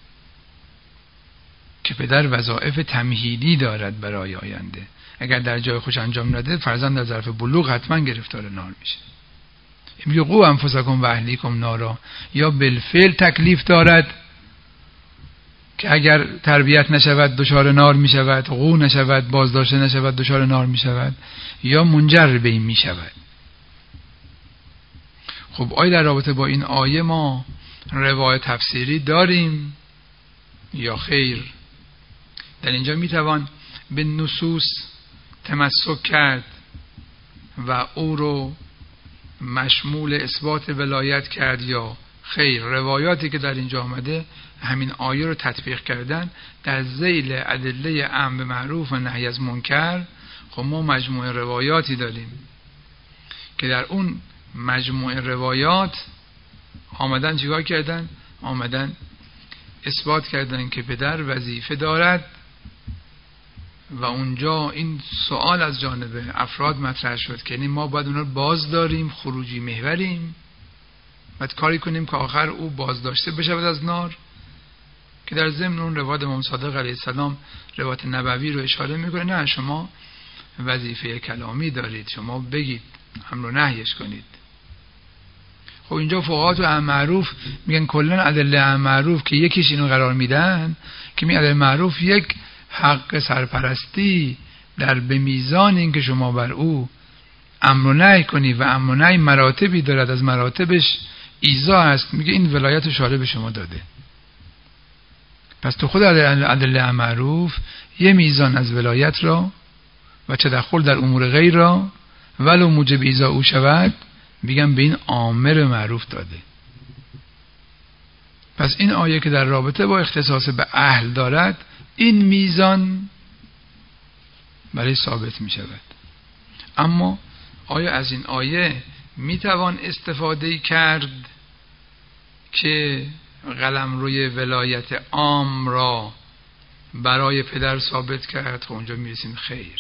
که پدر وظایف تمهیدی دارد برای آینده، اگر در جای خوش انجام نده فرزند در ظرف بلوغ حتما گرفتار نار میشه. میگه قو انفسکم و اهلیکم نارا، یا بالفعل تکلیف دارد که اگر تربیت نشود دچار نار می شود، قو نشود بازداشته نشود دچار نار می شود، یا منجر به این می شود. خب آیا در رابطه با این آیه ما روایت تفسیری داریم یا خیر؟ در اینجا می توان به نصوص تمسک کرد و او رو مشمول اثبات ولایت کرد یا خیر؟ روایاتی که در اینجا آمده همین آیه رو تطبیق کردن در ذیل ادله امر به معروف و نهی از منکر. خب ما مجموعه روایاتی داریم که در اون مجموعه روایات آمدن چیکار کردن؟ آمدن اثبات کردن که پدر وظیفه دارد و اونجا این سوال از جانب افراد مطرح شد که یعنی ما باید اون رو باز داریم، خروجی محوریم، باید کاری کنیم که آخر او بازداشته بشود از نار، که در ضمن اون روایت امام صادق علیه السلام روایت نبوی رو اشاره میکنه نه شما وظیفه کلامی دارید، شما بگید امر و نهیش کنید. خب اینجا فقها تو امر معروف میگن کلا ادله امر معروف که یکیش اینو قرار میدن که می ادله معروف یک حق سرپرستی در به میزان این که شما بر او امر و نهی کنی و امر و نهی مراتبی دارد، از مراتبش ایذا هست، میگه این ولایت شارع به شما داده. پس تو خود ادله معروف یه میزان از ولایت را و تدخل در امور غیر را ولو موجب ایذا او شود میگم به این امر معروف داده. پس این آیه که در رابطه با اختصاص به اهل دارد این میزان برای ثابت می شود. اما آیا از این آیه می توان استفاده کرد که قلمروی ولایت عام را برای پدر ثابت کرد؟ خب اونجا می رسیم خیر.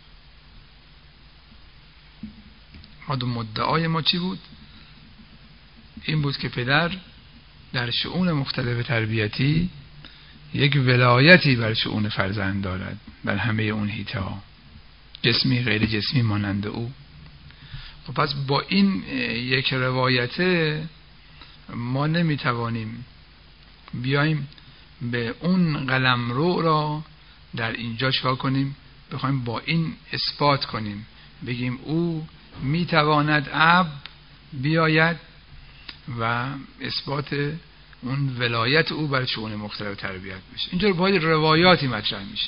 ما دو مدعای ما چی بود؟ این بود که پدر در شؤون مختلف تربیتی یک ولایتی بر شؤون فرزند دارد، بر همه اون حیطه‌ها، جسمی غیر جسمی مانند او. خب پس با این یک روایت ما نمیتوانیم بیایم به اون قلمرو را در اینجا چیکار کنیم؟ بخوایم با این اثبات کنیم، بگیم او میتواند اب بیاید و اثبات اون ولایت او بر شؤون مختلف تربیت بشه. اینجا باید روایاتی مطرح میشه.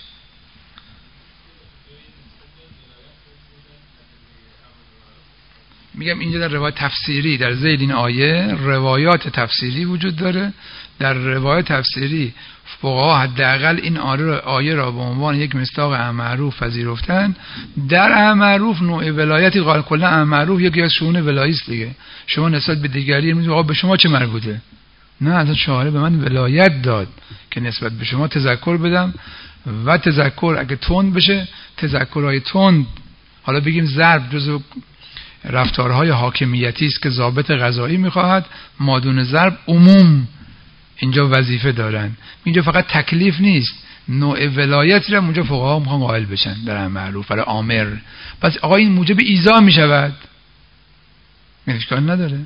میگم اینجا در روایت تفسیری در ذیل این آیه روایات تفسیری وجود داره. در روایت تفسیری فقها حداقل این آیه را به عنوان یک مصداق امر معروف پذیرفتن. در امر معروف نوع ولایتی قال کلا امر معروف یکی از شؤون ولایی است دیگه. شما نسبت به دیگری میگید آقا به شما چه مربوطه؟ نه، اصلا شارع به من ولایت داد که نسبت به شما تذکر بدم و تذکر اگه تند بشه، تذکرهای تند حالا بگیم ضرب جزو رفتارهای حاکمیتی است که ضابط قضایی میخواهد، مادون ضرب عموم اینجا وظیفه دارن. اینجا فقط تکلیف نیست، نوع ولایتی را اونجا فقها میخوان قائل بشن در امر معروف برای آمر. پس آقا این موجب ایذا میشود، اشکال نداره.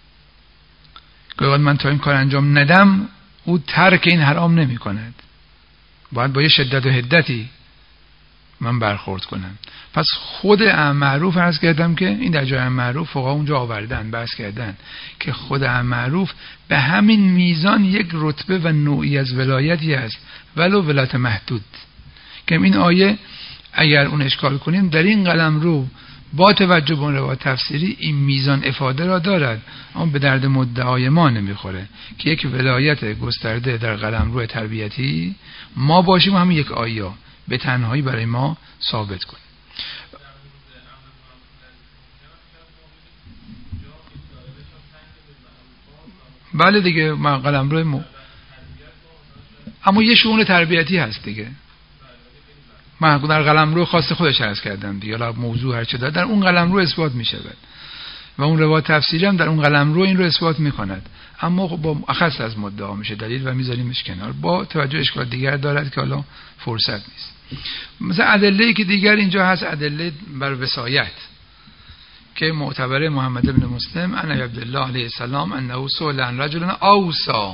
گویا من تا این کار انجام ندم او ترک این حرام نمی کند، باید با یه شدت و حدتی من برخورد کنم. پس خود امر معروف عرض کردم که این در جای امر معروف فقها اونجا آوردن بحث کردن که خود امر معروف به همین میزان یک رتبه و نوعی از ولایتی است، ولو ولایت محدود. که این آیه اگر اون اشکال کنیم در این قلمرو با توجه به اون روایت تفسیری این میزان افاده را دارد، اما به درد مدعای ما نمیخوره که یک ولایت گسترده در قلمرو تربیتی ما باشیم و همین یک آیه به تنهایی برای ما ثابت کنیم. بله دیگه من قلمرو اما یه شؤون تربیتی هست دیگه، من در قلمرو خاص خودش عرض کردم دیگه، حالا موضوع هر چه داره در اون قلمرو اثبات میشه و اون روایت تفسیری هم در اون قلمرو این رو اثبات میکند، اما با اخص از مدعا میشه دلیل و میذاریمش کنار با توجه اشکال دیگر دارد که حالا فرصت نیست. مثلا ادله‌ای که دیگر اینجا هست ادله بر وصایت که معتبر محمد ابن مسلم عن عبدالله علیه السلام انه سئل عن رجل اوصى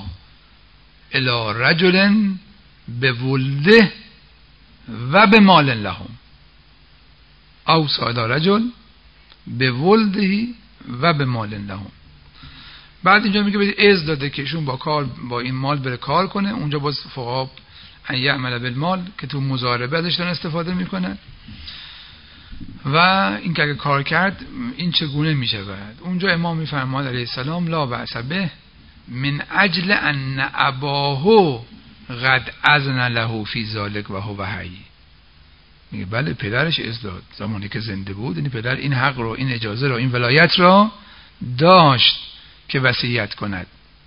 الی رجل بولده و به مال لهم، اوصى الی رجل بولده و به مال لهم. بعد اینجا میگه به اذن داده که ایشون با این مال بره کار کنه. اونجا باز فقها ان یعمل بالمال که تو مضاربه ازش دارن استفاده میکنن و این که اگه کار کرد این چگونه میشود. اونجا امام میفرماد علیه السلام لا بأس به من اجل ان اباه قد اذن له فی ذلک و هو حی. میگه بله پدرش اذن داد زمانی که زنده بود، یعنی پدر این حق رو، این اجازه رو، این ولایت رو داشت که وصیت کند.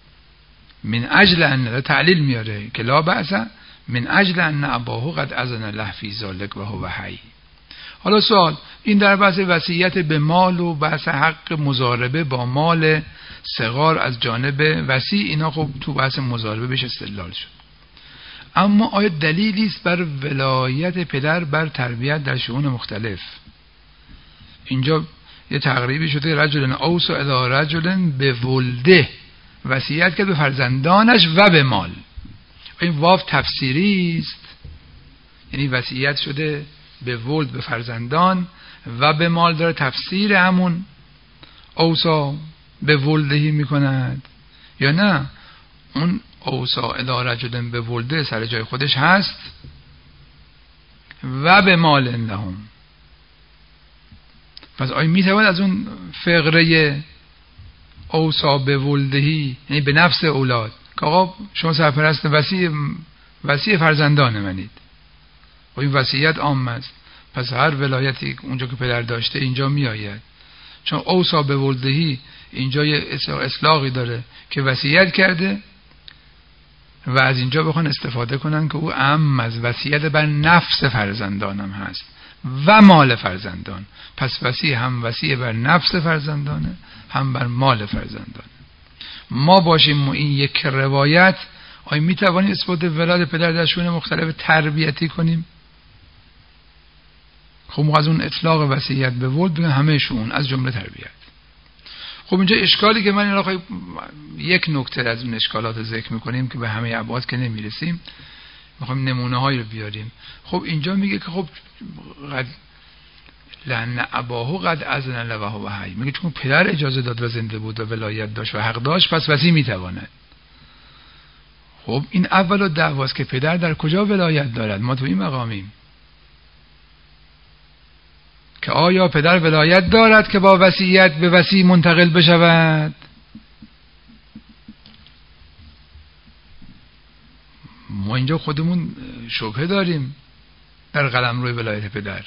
من اجل ان تعلیل میاره که لا بأس من اجل ان اباه قد اذن له فی ذلک و هو حی. حالا سوال این در بحث وصیت به مال و بحث حق مضاربه با مال صغار از جانب وصی، اینا خب تو بحث مضاربه بهش استدلال شد. اما آیا دلیلی است بر ولایت پدر بر تربیت در شؤون مختلف؟ اینجا یه تقریبی شده رجل اوصى الی رجل بولده، وصیت کرد به فرزندانش و به مال. این واو تفسیری است، یعنی وصیت شده به ولد به فرزندان و به مال داره تفسیر همون اوصا به ولدهی میکند، یا نه اون اوصا الی رجل به ولده سر جای خودش هست و به مال لهم. پس آیا میتواند از اون فقره اوصا به ولدهی یعنی به نفس اولاد که آقا شما سرپرست وصی فرزندان منید و این وصیت عام است، پس هر ولایتی اونجا که پدر داشته اینجا می آید، چون اوصا به ولدهی اینجا یه اصلاقی داره که وصیت کرده و از اینجا بخوان استفاده کنن که او عام از وصیت بر نفس فرزندانم هست و مال فرزندان. پس وصی هم وصی بر نفس فرزندانه هم بر مال فرزندانه. ما باشیم این یک روایت آیا می توانیم اثبات ولایت پدر در شؤون مختلف تربیتی کنیم؟ خب ما از اون اطلاق وصیت به ولد بگن همه شؤون از جمله تربیت. خب اینجا اشکالی که من اینا یک نکته از اون اشکالات ذکر میکنیم که به همه ابعاد که نمیرسیم، میخوایم نمونه هایی رو بیاریم. خب اینجا میگه که خب قد لأن اباه قد اذن له و هو حی، میگه چون پدر اجازه داد و زنده بود و ولایت داشت و حق داشت پس وصی میتواند. خب این اول دعواست که پدر در کجا ولایت دارد. ما تو این مقامیم که آیا پدر ولایت دارد که با وصیت به وصی منتقل بشود؟ ما اینجا خودمون شبهه داریم در قلمرو ولایت پدر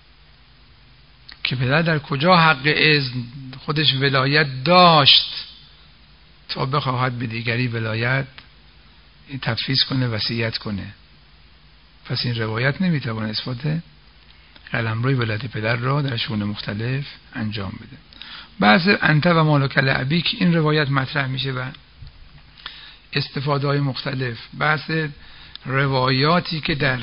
که پدر در کجا حق اذن خودش ولایت داشت تا بخواهد به دیگری ولایت تفویض کنه وصیت کنه. پس این روایت نمیتونه اثبات قلمروی ولایت پدر را در شؤون مختلف انجام بده. بحث انت و مالک لعبیک این روایت مطرح میشه و استفاده های مختلف. بحث روایاتی که در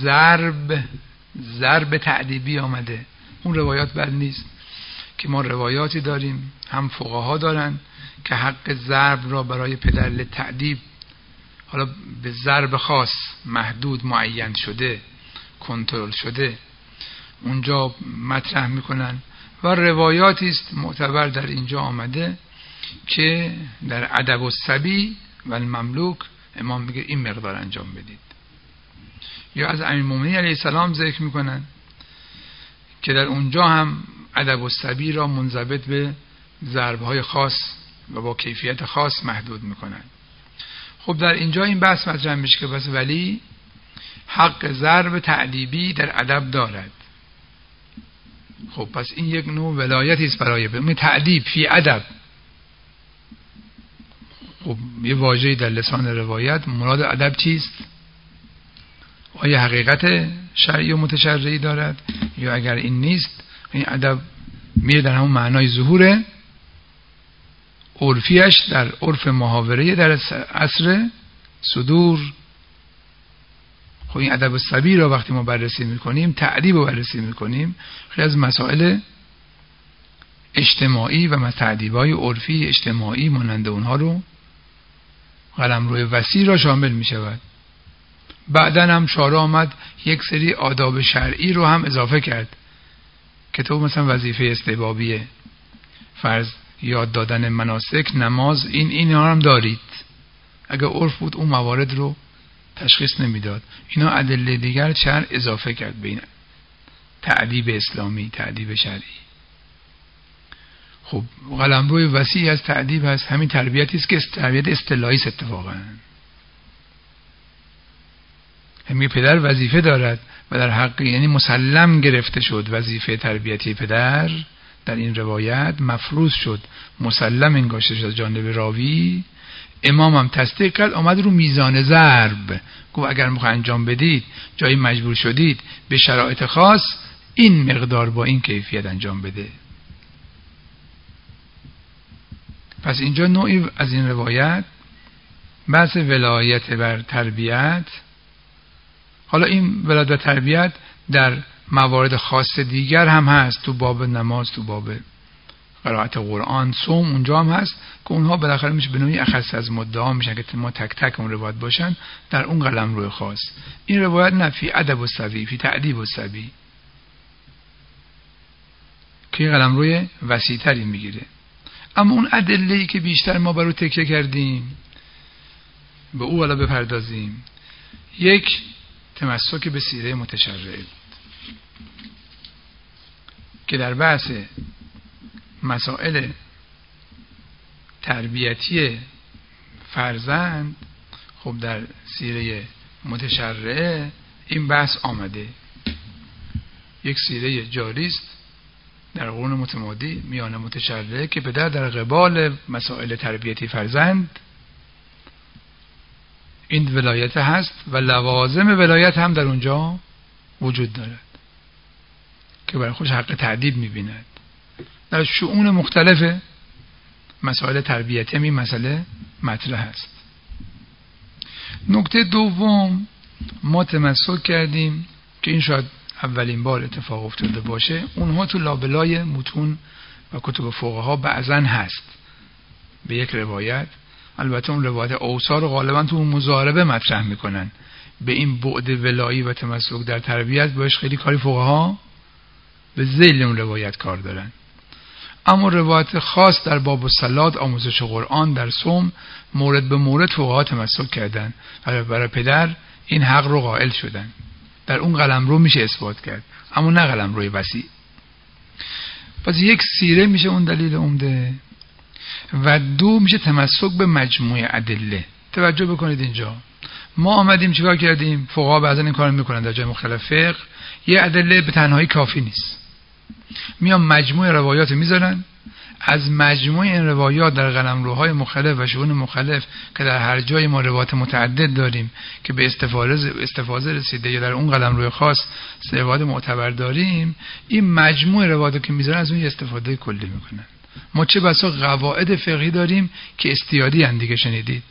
ضرب تعدیبی آمده، اون روایات بد نیست که ما روایاتی داریم هم فقها دارن که حق ضرب را برای پدر لتعدیب، حالا به ضرب خاص محدود معین شده کنترل شده اونجا مطرح میکنن و روایاتی است معتبر در اینجا آمده که در ادب الصبی و المملوک امام میگه این مقدار انجام بدید. یا از امیرالمومنین علیه السلام ذکر میکنن که در اونجا هم ادب الصبی را منضبط به ضربهای خاص و با کیفیت خاص محدود میکنن. خب در اینجا این بحث مطرح میشه که بس ولی حق ضرب تعدیبی در ادب دارد. خب پس این یک نوع ولایتی است برای به تعدیب فی ادب. خب یه واژه‌ای در لسان روایت مراد ادب چیست؟ آیا حقیقت شرعی و متشرعی دارد یا اگر این نیست این ادب میره در همون معنای ظهور عرفیش در عرف محاوره در عصر صدور. خب این ادب الصبی را وقتی ما بررسی میکنیم، تعدیب رو بررسی میکنیم، خیلی از مسائل اجتماعی و تعدیب‌های عرفی اجتماعی مانند اونها رو قلمرو وسیع را شامل میشود. بعدن هم شارع آمد یک سری آداب شرعی رو هم اضافه کرد که تو مثلا وظیفه استحبابیه، فرض یاد دادن مناسک، نماز، اینا هم دارید. اگه عرف بود اون موارد رو تشخیص نمیداد. اینا ادله دیگر شرع اضافه کرد به این تعدیب اسلامی، تعدیب شرعی. خب قلمرو وسیع از تعدیب هست. همین تربیتی است که تربیت اصطلاحی است. اتفاقا همین پدر وظیفه دارد و در حق یعنی مسلم گرفته شد وظیفه تربیتی پدر در این روایت مفروض شد، مسلم انگاشته شد از جانب راوی. امام هم تصدیق کرد، آمد رو میزان ضرب گفت اگر میخواید انجام بدید جایی مجبور شدید به شرایط خاص این مقدار با این کیفیت انجام بده. پس اینجا نوعی از این روایت بحث ولایت بر تربیت. حالا این ولایت بر تربیت در موارد خاص دیگر هم هست، تو باب نماز، تو باب قرائت قرآن، صوم، اونجا هم هست که اونها بالاخره میشه به نوعی اخص از مدعا میشن که ما تک تک اون روایت باشن در اون قلمرو خاص. این روایت نه فی ادب الصبی، فی تعدیب الصبی که قلمروی وسیع‌تری میگیره. اما اون ادله‌ای که بیشتر ما برای تکیه کردیم به او والا بپردازیم، یک تمسک به سیره متشرعه بود که در بحث مسائل تربیتی فرزند خب در سیره متشرعه این بحث آمده. یک سیره جاری است در قرون متمادی میان متشرعه که پدر در قبال مسائل تربیتی فرزند این ولایت هست و لوازم ولایت هم در اونجا وجود دارد که برای خودش حق تعدیب می‌بیند. در شؤون مختلف مسائل تربیتی هم این مسئله مطرح است. نکته دوم ما تمسک کردیم که این شاید اولین بار اتفاق افتاده باشه، اونها تو لابلای متون و کتب فقها بعضن هست به یک روایت. البته اون روایت اوصا رو غالبا تو مضاربه مطرح میکنن. به این بعد ولایی و تمسک در تربیت باش خیلی کاری فقها به ذیل اون روایت کار دارن. اما روایت خاص در باب الصلات، آموزش قرآن، در صوم، مورد به مورد فقها تمسک کردن و برای پدر این حق رو قائل شدن. در اون قلمرو میشه اثبات کرد، اما نه قلمروی وسیع. پس یک سیره میشه اون دلیل عمده و دو میشه تمسک به مجموعه ادله. توجه بکنید اینجا ما آمدیم چیکار کردیم؟ فقها بعضا این کارو میکنن در جای مختلف فقه. یه ادله به تنهایی کافی نیست، میان مجموعه روایات میذارن، از مجموعه این روایات در قلمروهای مختلف و شؤون مختلف که در هر جای ما روایات متعدد داریم که به استفاده رسیده یا در اون قلمروی خاص استفاده معتبر داریم، این مجموعه روایات که میذارن از اون استفاده کلی میکنن. ما چه بسا قواعد فقهی داریم که استیادی هم دیگه شنیدید،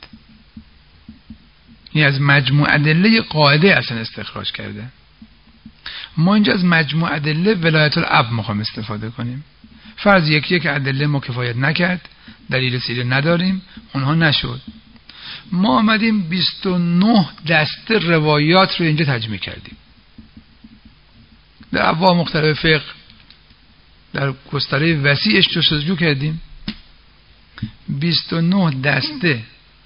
این از مجموع ادله قاعده اصلا استخراج کرده. ما اینجا از مجموع ادله ولایت الاب میخوام استفاده کنیم. فرض یک ادله ما کفایت نکرد، دلیل سیره نداریم، اونها نشد، ما آمدیم 29 دسته روایات رو اینجا تجمیع کردیم در ابواب مختلف فقه، در گستره وسیعش جستجو کردیم. 29 دسته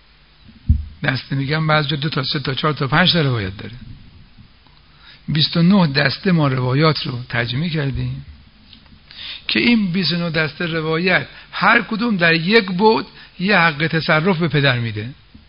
میگم بعضی جا 2 تا 3 تا 4 تا 5 تا روایت داره. 29 دسته ما روایات رو تجمیع کردیم که این 29 دسته روایت هر کدوم در یک بعد یه حق تصرف به پدر میده.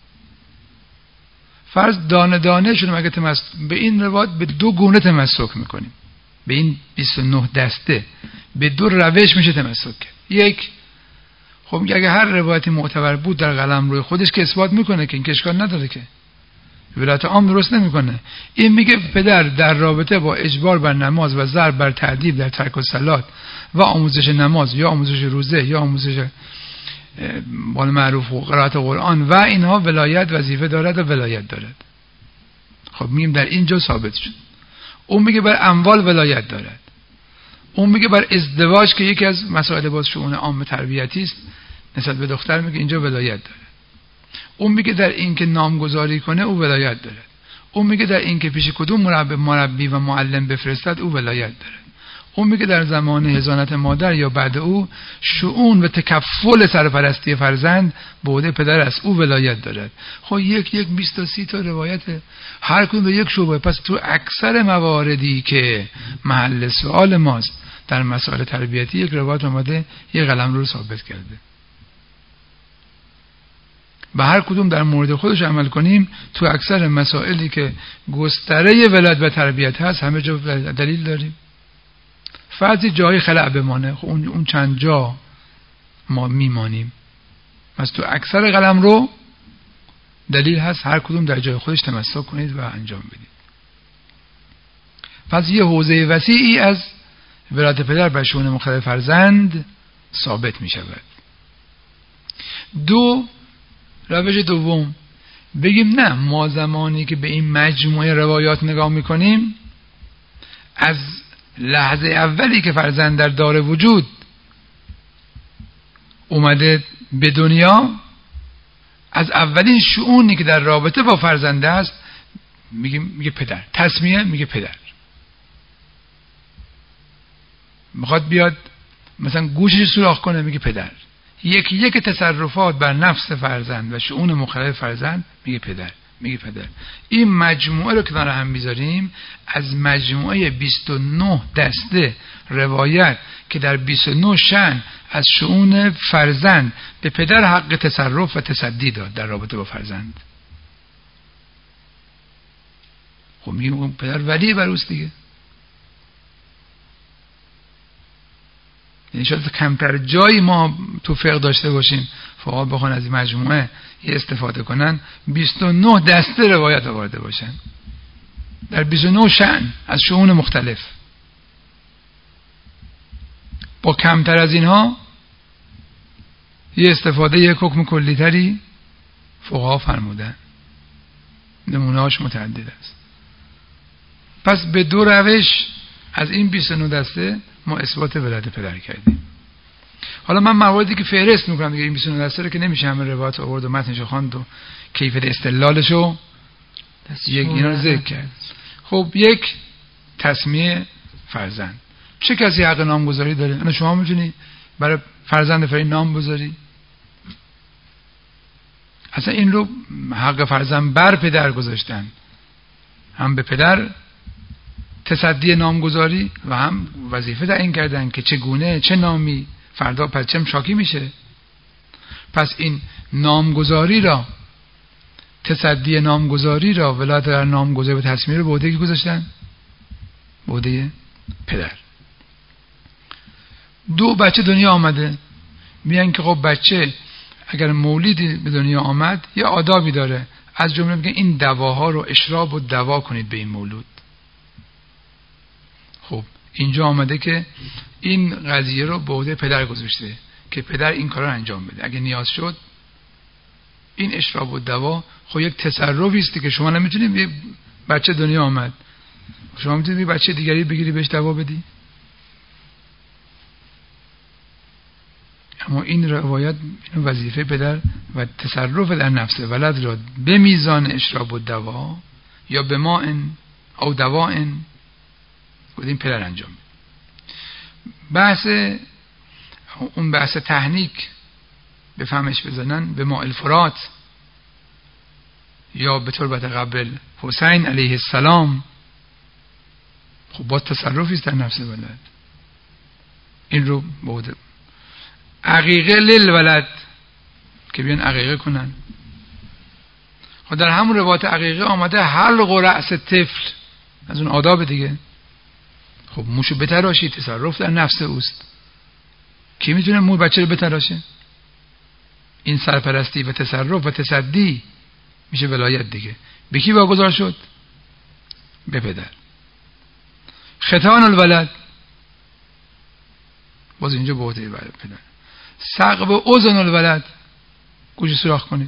فرض دانه دانه شون مگه به این روایت به 2 گونه تمسک میکنیم، به این 29 دسته به 2 روش میشه تمسک کرد. یک، خب اگه هر روایتی معتبر بود در قلمرو خودش که اثبات میکنه که این اشکال نداره، که ولایت عام درست نمیکنه. این میگه پدر در رابطه با اجبار بر نماز و ضرب بر تعدیب در ترک الصلات و آموزش نماز یا آموزش روزه یا آموزش بال معروف و قرائت قرآن و اینها ولایت وظیفه دارد و ولایت دارد. خب میگیم در اینجا ثابت شد. اون میگه بر اموال ولایت دارد، اون میگه بر ازدواج که یکی از مسائل باز شؤون عام تربیتی است نسبت به دختر میگه اینجا ولایت داره. اون میگه در این که نامگذاری کنه او ولایت داره. اون میگه در این که پیش کدوم مربی و معلم بفرستد او ولایت داره. اون میگه در زمان حضانت مادر یا بعد او شؤون و تکفل سرپرستی فرزند به عهده پدر است، او ولایت دارد. خب یک 20 تا 30 تا روایت هر کدوم به یک شعبه. پس تو اکثر مواردی که محل سوال ماست در مسائل تربیتی یک روایت اومده یک قلمرو رو ثابت کرده. به هر کدوم در مورد خودش عمل کنیم تو اکثر مسائلی که گستره ولایت و تربیت هست همه جا دلیل داریم. فرضی جای خلأ بمانه، خب اون چند جا ما میمانیم. پس تو اکثر قلمرو دلیل هست، هر کدوم در جای خودش تمسک کنید و انجام بدید. پس یه حوزه وسیعی از ولایت پدر بر شؤون مختلف فرزند ثابت می شود. روش دوم بگیم نه، ما زمانی که به این مجموعه روایات نگاه میکنیم از لحظه اولی که فرزند در دار وجود اومده به دنیا، از اولین شؤونی که در رابطه با فرزنده است میگه پدر، تسمیه میگه پدر. میخواد بیاد مثلا گوشش سوراخ کنه میگه پدر. یک تصرفات بر نفس فرزند و شؤون مختلف فرزند میگه پدر. این مجموعه رو که کنار هم میذاریم از مجموعه 29 دسته روایت که در 29 شأن از شؤون فرزند به پدر حق تصرف و تصدی داد در رابطه با فرزند. خب میگیم پدر ولی بروست دیگه. یعنی شاید کمتر جایی ما تو فقه داشته باشیم فقها بخوان از این مجموعه یه استفاده کنن 29 دسته روایت آورده باشن در 29 شأن از شؤون مختلف. با کمتر از اینها یه استفاده یک حکم کلی‌تری فقها فرمودن. نمونه‌هاش متعدد است. پس به 2 روش از این 29 دسته ما اثبات ولایت پدر کردیم. حالا من مواردی که فهرست میکنم دیگه، این 29 دسته رو که نمیشه همه روایت آورد و متنش خواند و کیفیت استدلالشو یک اینا رو ذکر کرد. خب یک تسمیه فرزند. چه کسی حق نامگذاری داره؟ انا شما میتونی برای فرزند فرین نام بذاری؟ اصلا این رو حق فرزند بر پدر گذاشتن، هم به پدر تصدی نامگذاری و هم وظیفه تعیین کردن که چگونه چه نامی فردا پرچم شاکی میشه. پس این نامگذاری را، تصدی نامگذاری را، ولایت در نامگذاری و تصمیه رو به عهده کی گذاشتن؟ به عهده پدر. 2 بچه دنیا آمده، میگن که خب بچه اگر مولیدی به دنیا آمد یه آدابی داره، از جمله میگن این دواها رو اشراب و دوا کنید به این مولود. خب اینجا آمده که این قضیه رو به عهده پدر گذاشته که پدر این کار رو انجام بده. اگه نیاز شد این اشراب و دوا خب یک تصرفی است که شما نمیتونید یه بچه دنیا آمد شما میتونید یه بچه دیگری بگیری بهش دوا بدی؟ اما این روایت این وظیفه پدر و تصرف در نفس ولد را به میزان اشراب و دوا یا به ماء او دواء این پدر انجام بده. بحث تهنیک به فهمش بزنن به ماء الفرات یا به تربت قبل حسین علیه السلام، خب با تصرفی است در نفس ولد. این رو بوده عقیقه للولد که بیان عقیقه کنن. خب در همون روایت عقیقه آمده حلق و رأس طفل، از اون آداب دیگه. خب موشو بتراشی، تصرف در نفس اوست. کی میتونه مو بچه رو بتراشه؟ این سرپرستی و تصرف و تصدی میشه ولایت دیگه. به کی واگذار شد؟ به پدر. ختان الولد باز اینجا به عهده پدر. ثقب اذن الولد، گوش سوراخ کنید.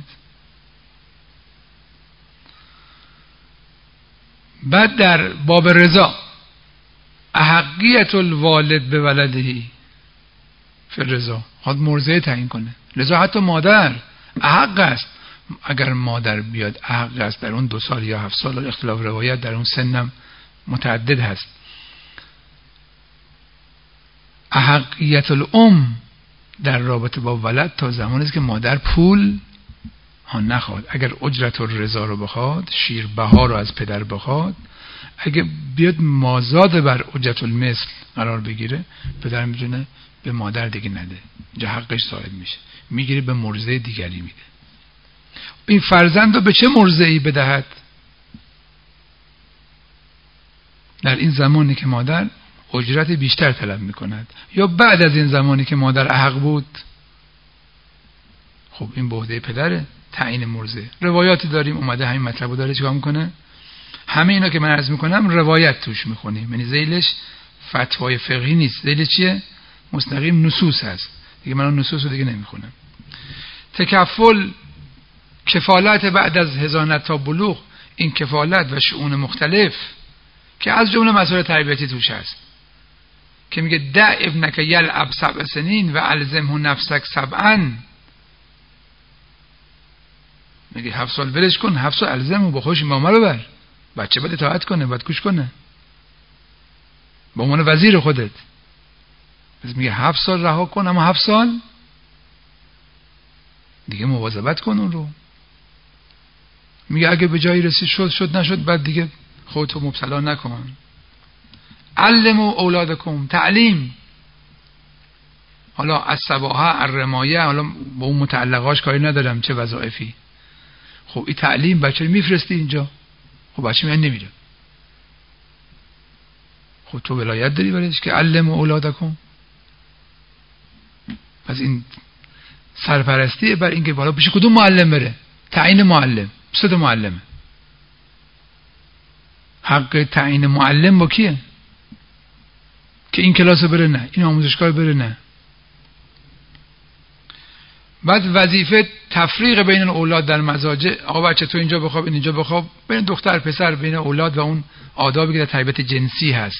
بعد در باب رضا احقیت الوالد به ولدهی فی رضا، خود مرضعه تعیین کنه. رضا حتی مادر احق است. اگر مادر بیاد احق است در اون 2 سال یا 7 سال، اختلاف روایت در اون سنم متعدد هست. احقیت الام در رابطه با ولد تا زمانی است که مادر پول ها نخواد. اگر اجرت الرضا رو بخواد، شیر بها رو از پدر بخواد، اگه بیاد مازاد بر اجرت المثل قرار بگیره، پدر میتونه به مادر دیگه نده، اینجا حقش صاحب میشه، میگیره به مرضعه دیگری میده. این فرزند رو به چه مرضعی بدهد؟ در این زمانی که مادر اجرت بیشتر طلب میکند یا بعد از این زمانی که مادر احق بود؟ خب این به عهده پدره تعیین مرضعه. روایاتی داریم اومده همین مطلبو داره چیکار میکنه؟ همه اینا که من عرض میکنم روایت توش میخونیم، یعنی ذیلش فتوای فقهی نیست. ذیل چیه؟ مستقیم نصوص هست دیگه. من اون نصوص رو دیگه نمیخونم. تکفل، کفالت بعد از حضانت تا بلوغ، این کفالت و شؤون مختلف که از جمله مسائل تربیتی توش هست که میگه دع ابنک یلعب 7 سنین و الزمه نفسک 7. میگه 7 سال ولش کن، 7 سال الزمه، با خوش مامه رو بر، بچه باید اطاعت کنه، باید گوش کنه با عنوان وزیر خودت. پس میگه 7 سال رها کن، اما 7 سال دیگه مواظبت کن اون رو. میگه اگه به جایی رسید شد نشد، بعد دیگه خودتو مبتلا نکن. علموا اولادکم، تعلیم. حالا از صباحه الرمایه، حالا با اون متعلقاش کاری ندارم چه وظایفی. خب این تعلیم بچه رو میفرستی اینجا، خب بچه میان نمیره. خب تو ولایت داری برایش که علموا اولادکم. پس این سرپرستی بر اینکه بالا پیش کدوم معلم بره، تعیین معلم، صد معلمه. حق تعیین معلم با کیه؟ که این کلاس بره نه، این آموزشگاه بره نه. بعد وظیفه تفریق بین الاولاد در مزاج. آقا بچه تو اینجا بخواب، این اینجا بخواب، بین دختر پسر، بین اولاد و اون آدابی که در تربیت جنسی هست.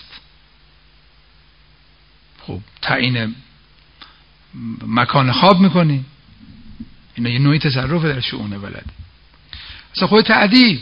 خب تعیین مکان خواب میکنی، اینا یه نوعی تصرف در شؤون ولد. اصلا خود تعدیب،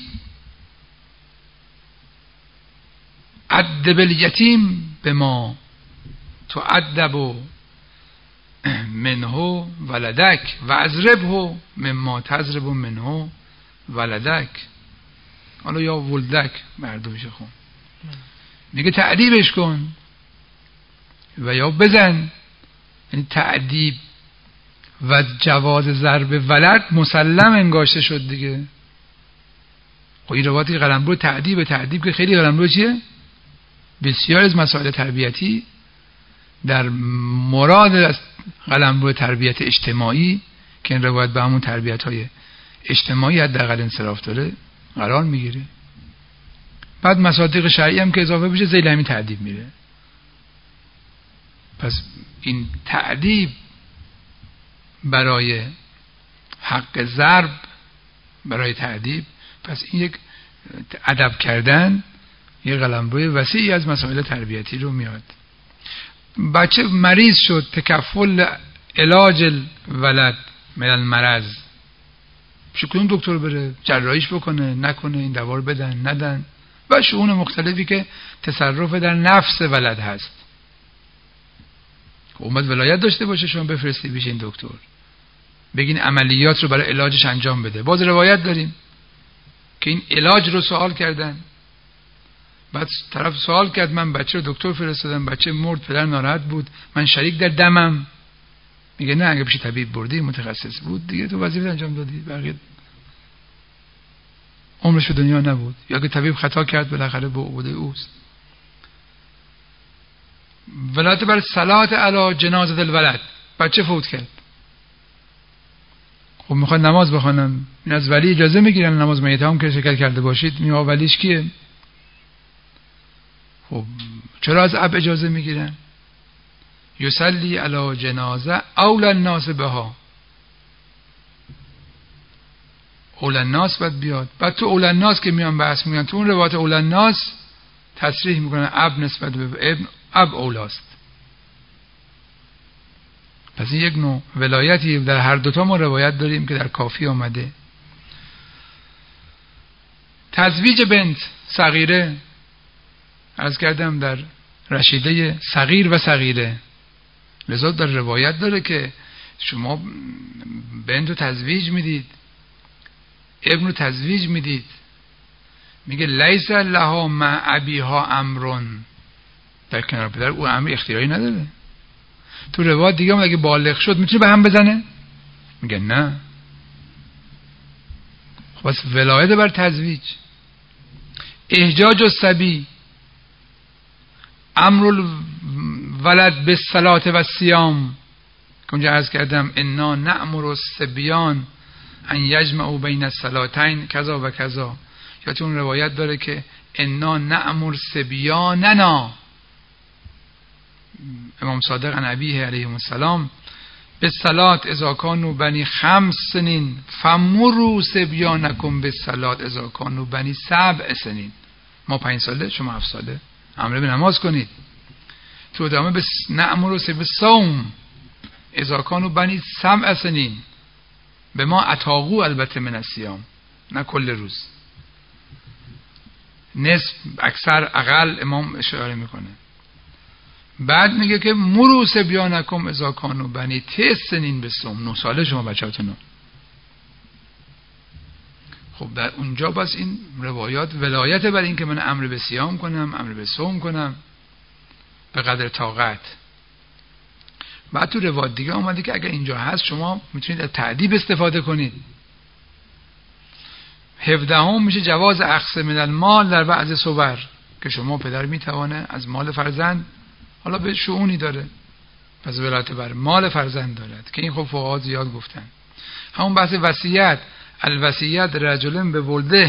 ادب الیتیم به ما تو ادب منه ولدک و ازربه مما تزرب منه ولدک. حالا یا ولدک مردمش خون میگه تعدیبش کن و یا بزن. یعنی تعدیب و جواز ضرب ولد مسلم انگاشته شد دیگه. خب این روایتی قلمرو تعدیب که خیلی قلمرو چیه؟ بسیار از مسائل تربیتی در مراد از قلمرو تربیت اجتماعی که این روایت به همون تربیت‌های اجتماعی حداقل انصراف داره قرار میگیره. بعد مصادیق شرعی هم که اضافه بشه ذیل همین تعدیب میره. پس این تعدیب برای حق ضرب، برای تعذیب. پس این یک ادب کردن یک قلمرو وسیعی از مسائل تربیتی رو میاد. بچه مریض شد، تکفل علاج ولد من المرض، چه کدوم دکتر بره جراحیش بکنه نکنه، این دوا رو بدن ندن، و شؤون مختلفی که تصرف در نفس ولد هست. اومد ولایت داشته باشه شما بفرستی پیش این دکتر، بگین عملیات رو برای علاجش انجام بده. باز روایت داریم که این علاج رو سوال کردن، بعد طرف سوال کرد من بچه رو دکتر فرستادم، بچه مرد، پدر ناراحت بود، من شریک در دمم. میگه نه، اگه پیش طبیب بردی متخصص بود دیگه تو وظیفه انجام دادی، بقیه عمرش به دنیا نبود، یا که طبیب خطا کرد بالاخره به عهده اوست. ولایت بر صلات علی جنازه الولد، بچه فوت کرد، خب میخواد نماز بخونن، این از ولی اجازه میگیرن نماز میت هم که شرکت کرده باشید، میگه ولیش کیه؟ خب چرا از اب اجازه میگیرن؟ یصلی علی جنازه اول الناس بها، اول الناس باید بیاد. بعد تو اول الناس که میان بحث میگن، تو اون روایت اول الناس تصریح میکنن اب نسبت به ابن اب اولاست. پس این یک نوع ولایتی در هر دوتا ما روایت داریم که در کافی آمده. تزویج بنت صغیره، عرض کردم در رشیده صغیر و صغیره، لذا در روایت داره که شما بنت رو تزویج میدید، ابن رو تزویج میدید، میگه لیس لها مع ابیها امرون، در کنار پدر او امر اختیاری نداره. تو روایت دیگه اگه بالغ شد میتونه به هم بزنه؟ میگه نه. خب بس ولایت بر تزویج. احجاج الصبی، امر الولد بالصلاة و الصیام، که اونجا عرض کردم انا نأمر الصبیان ان یجمعوا بین الصلاتین کذا و کذا. یا تو اون روایت داره که انا نأمر صبیاننا، امام صادق عن ابیه علیه السلام، بالصلاة اذا کانوا بنی 5 سنین فمروا صبیانکم بالصلاة اذا کانوا بنی 7 سنین. ما 5 ساله، شما 7 ساله، امر به نماز کنید. تو ادامه به نأمر بالصوم اذا کانوا بنی 7 سنین، به ما اتاقو البته من الصیام، نه کل روز، نصف، اکثر، اقل امام اشاره میکنه. بعد میگه که مرو صبیانکم اذا کانوا بنی 9 سنین بالصوم، 9 ساله شما بچه‌تونو. خب در اونجا بس این روایات ولایت بر این که من امر به صیام کنم، امر به صوم کنم به قدر طاقت. بعد تو روایت دیگه اومده که اگر اینجا هست شما میتونید از تعدیب استفاده کنید. 17 میشه جواز اخذ من المال در بعض صور، که شما پدر میتوانه از مال فرزند، حالا به شؤونی داره، پس ولایت بر مال فرزند دارد، که این خب فقها زیاد گفتن. همون بحث وصیت، الوصیت رجل به ولده،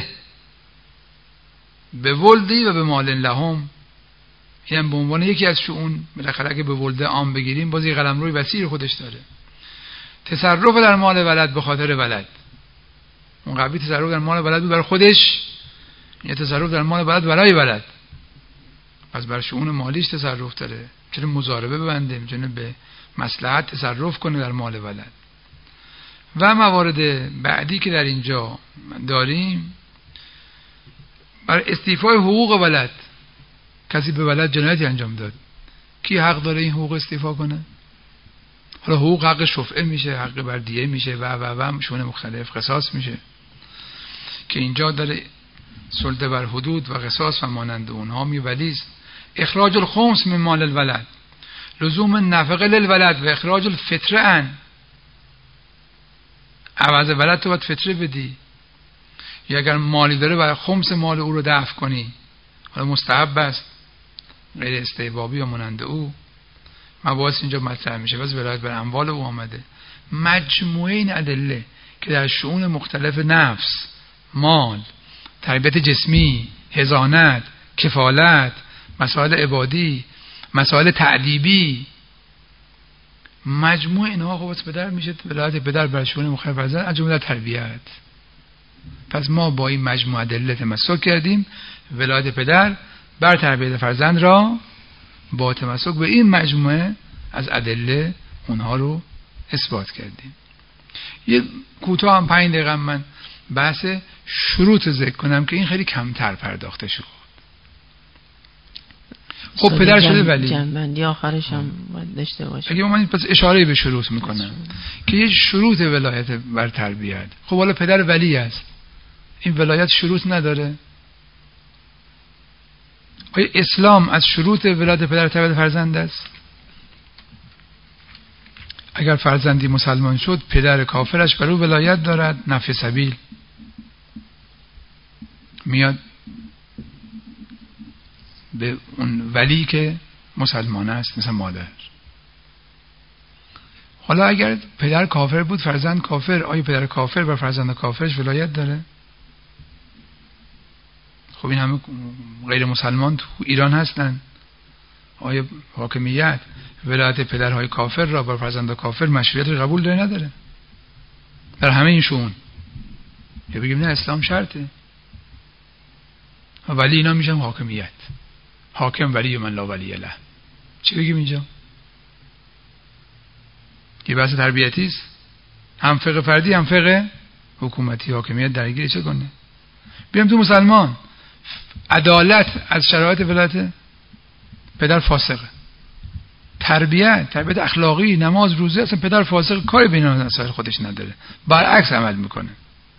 به ولدی و به مال لهم، این هم به عنوان یکی از شؤون. بالاخره که به ولده عام بگیریم باز یه قلمروی وسیع خودش داره. تصرف در مال ولد به خاطر ولد، اون قبلی تصرف در مال ولد بود برای خودش، این تصرف در مال ولد برای ولد، پس بر شؤون مالیش تصرف داره، چون مضاربه ببنده، میتونه به مصلحت تصرف کنه در مال ولد. و موارد بعدی که در اینجا داریم، بر استیفای حقوق ولد، کسی به ولد جنایتی انجام داد، کی حق داره این حقوق استیفا کنه؟ حالا حقوق حق شفعه میشه، حق بر دیه میشه و شون مختلف، قصاص میشه، که اینجا داره سلطه بر حدود و قصاص و مانند اونها میولیست. اخراج الخمس من مال الولد، لزوم نفقه للولد و اخراج الفطره ان، عوض ولد تو باید فطره بدی، یا اگر مالی داره برای خمس مال او رو دفع کنی، حالا مستحب است، غیر استحبابی یا مانند او. مباحث اینجا مطرح میشه، بس ولایت بر اموال او آمده. مجموعه این ادله که در شؤون مختلف نفس، مال، تربیت جسمی، حضانت، کفالت، مسائل عبادی، مسائل تعدیبی، مجموع اینها خب پدر میشه ولایت پدر بر شؤون مختلف فرزند، از جمله تربیت. پس ما با این مجموعه ادله تمسک کردیم، ولایت پدر بر تربیت فرزند را با تمسک به این مجموعه از ادله اونها رو اثبات کردیم. یه کوتاه هم 5 دقیقه من بحث شروط ذکر کنم که این خیلی کمتر پرداخته شد. خب پدر شده ولی جنبندی آخرش هم باید داشته باشه. اگه من پس اشاره به شروط میکنم که یه شروط ولایت بر تربیت. خب حالا پدر ولی است، این ولایت شروط نداره؟ آیا اسلام از شروط ولایت پدر تربیت فرزند است؟ اگر فرزندی مسلمان شد، پدر کافرش بر او ولایت دارد، نفی سبیل میاد به اون ولی که مسلمان است، مثل مادر. حالا اگر پدر کافر بود، فرزند کافر، آیا پدر کافر بر فرزند کافرش ولایت داره؟ خب این همه غیر مسلمان تو ایران هستن. آیا حاکمیت ولایت پدرهای کافر را بر فرزند کافر مشروعیت رو قبول داره نداره؟ در همه این شؤون یا بگیم نه اسلام شرطه، ولی اینا میشن حاکمیت، حاکم ولی من لا ولی له. چی بگیم اینجا؟ یه بحث تربیتی است، هم فقه فردی هم فقه حکومتی. حاکمیت درگیر چه کنه؟ بیام تو مسلمان، عدالت از شرایط ولایت پدر فاسقه، تربیت اخلاقی، نماز، روزه، اصلا پدر فاسق کاری به این مسائل خودش نداره، برعکس عمل میکنه.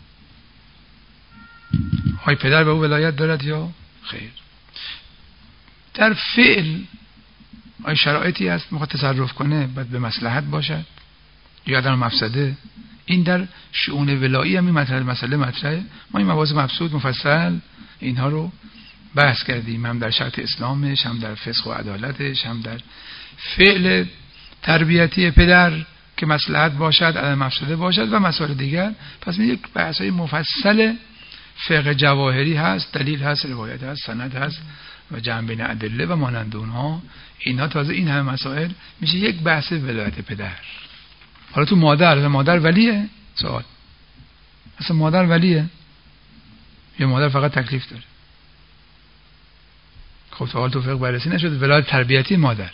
های پدر به او ولایت دارد یا خیر؟ در فعل آیا شرایطی هست میخواد تصرف کنه باید به مصلحت باشد یا در مفسده؟ این در شؤون ولایی هم این مسئله مطرحه. ما این مباحث مبسوط مفصل اینها رو بحث کردیم، هم در شرط اسلامش، هم در فسق و عدالتش، هم در فعل تربیتی پدر که مصلحت باشد، عدم مفسده باشد و مسائل دیگر. پس یک بحث‌های مفصل فقه جواهری هست، دلیل هست، روایت هست، سند هست و جمع بین ادله و مانند اونها. اینها تازه این همه مسائل میشه یک بحث ولایت پدر. حالا تو مادر ولیه؟ سوال، اصلا مادر ولیه یا مادر فقط تکلیف داره؟ خب تا حال تو فقه بررسی نشد ولایت تربیتی مادر.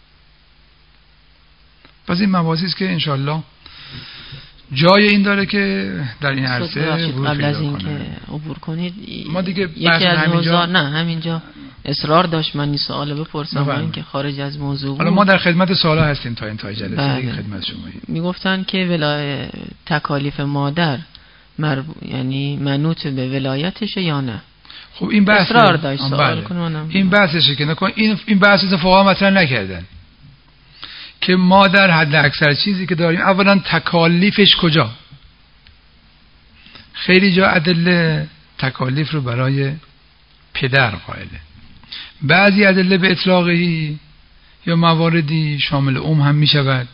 پس این مباحثی است که انشالله جای این داره که در این عرصه قبل از این که عبور کنید ما دیگه یکی از همینجا همینجا اصرار داشت من این سوال بپرسم با اینکه خارج از موضوع بود. حالا ما در خدمت سوالا هستیم تا انتهای جلسه دیگه خدمت شما. میگفتن که تکالیف مادر یعنی منوط به ولایتشه یا نه؟ خب این بحث اصرار داشت سوال کنم. این بحثشه که نکن این بحث فقها مطرح نکردن که ما در حد اکثر چیزی که داریم اولا تکالیفش کجا؟ خیلی جا ادله تکالیف رو برای پدر قائله، بعضی ادله به اطلاقی یا مواردی شامل هم می شود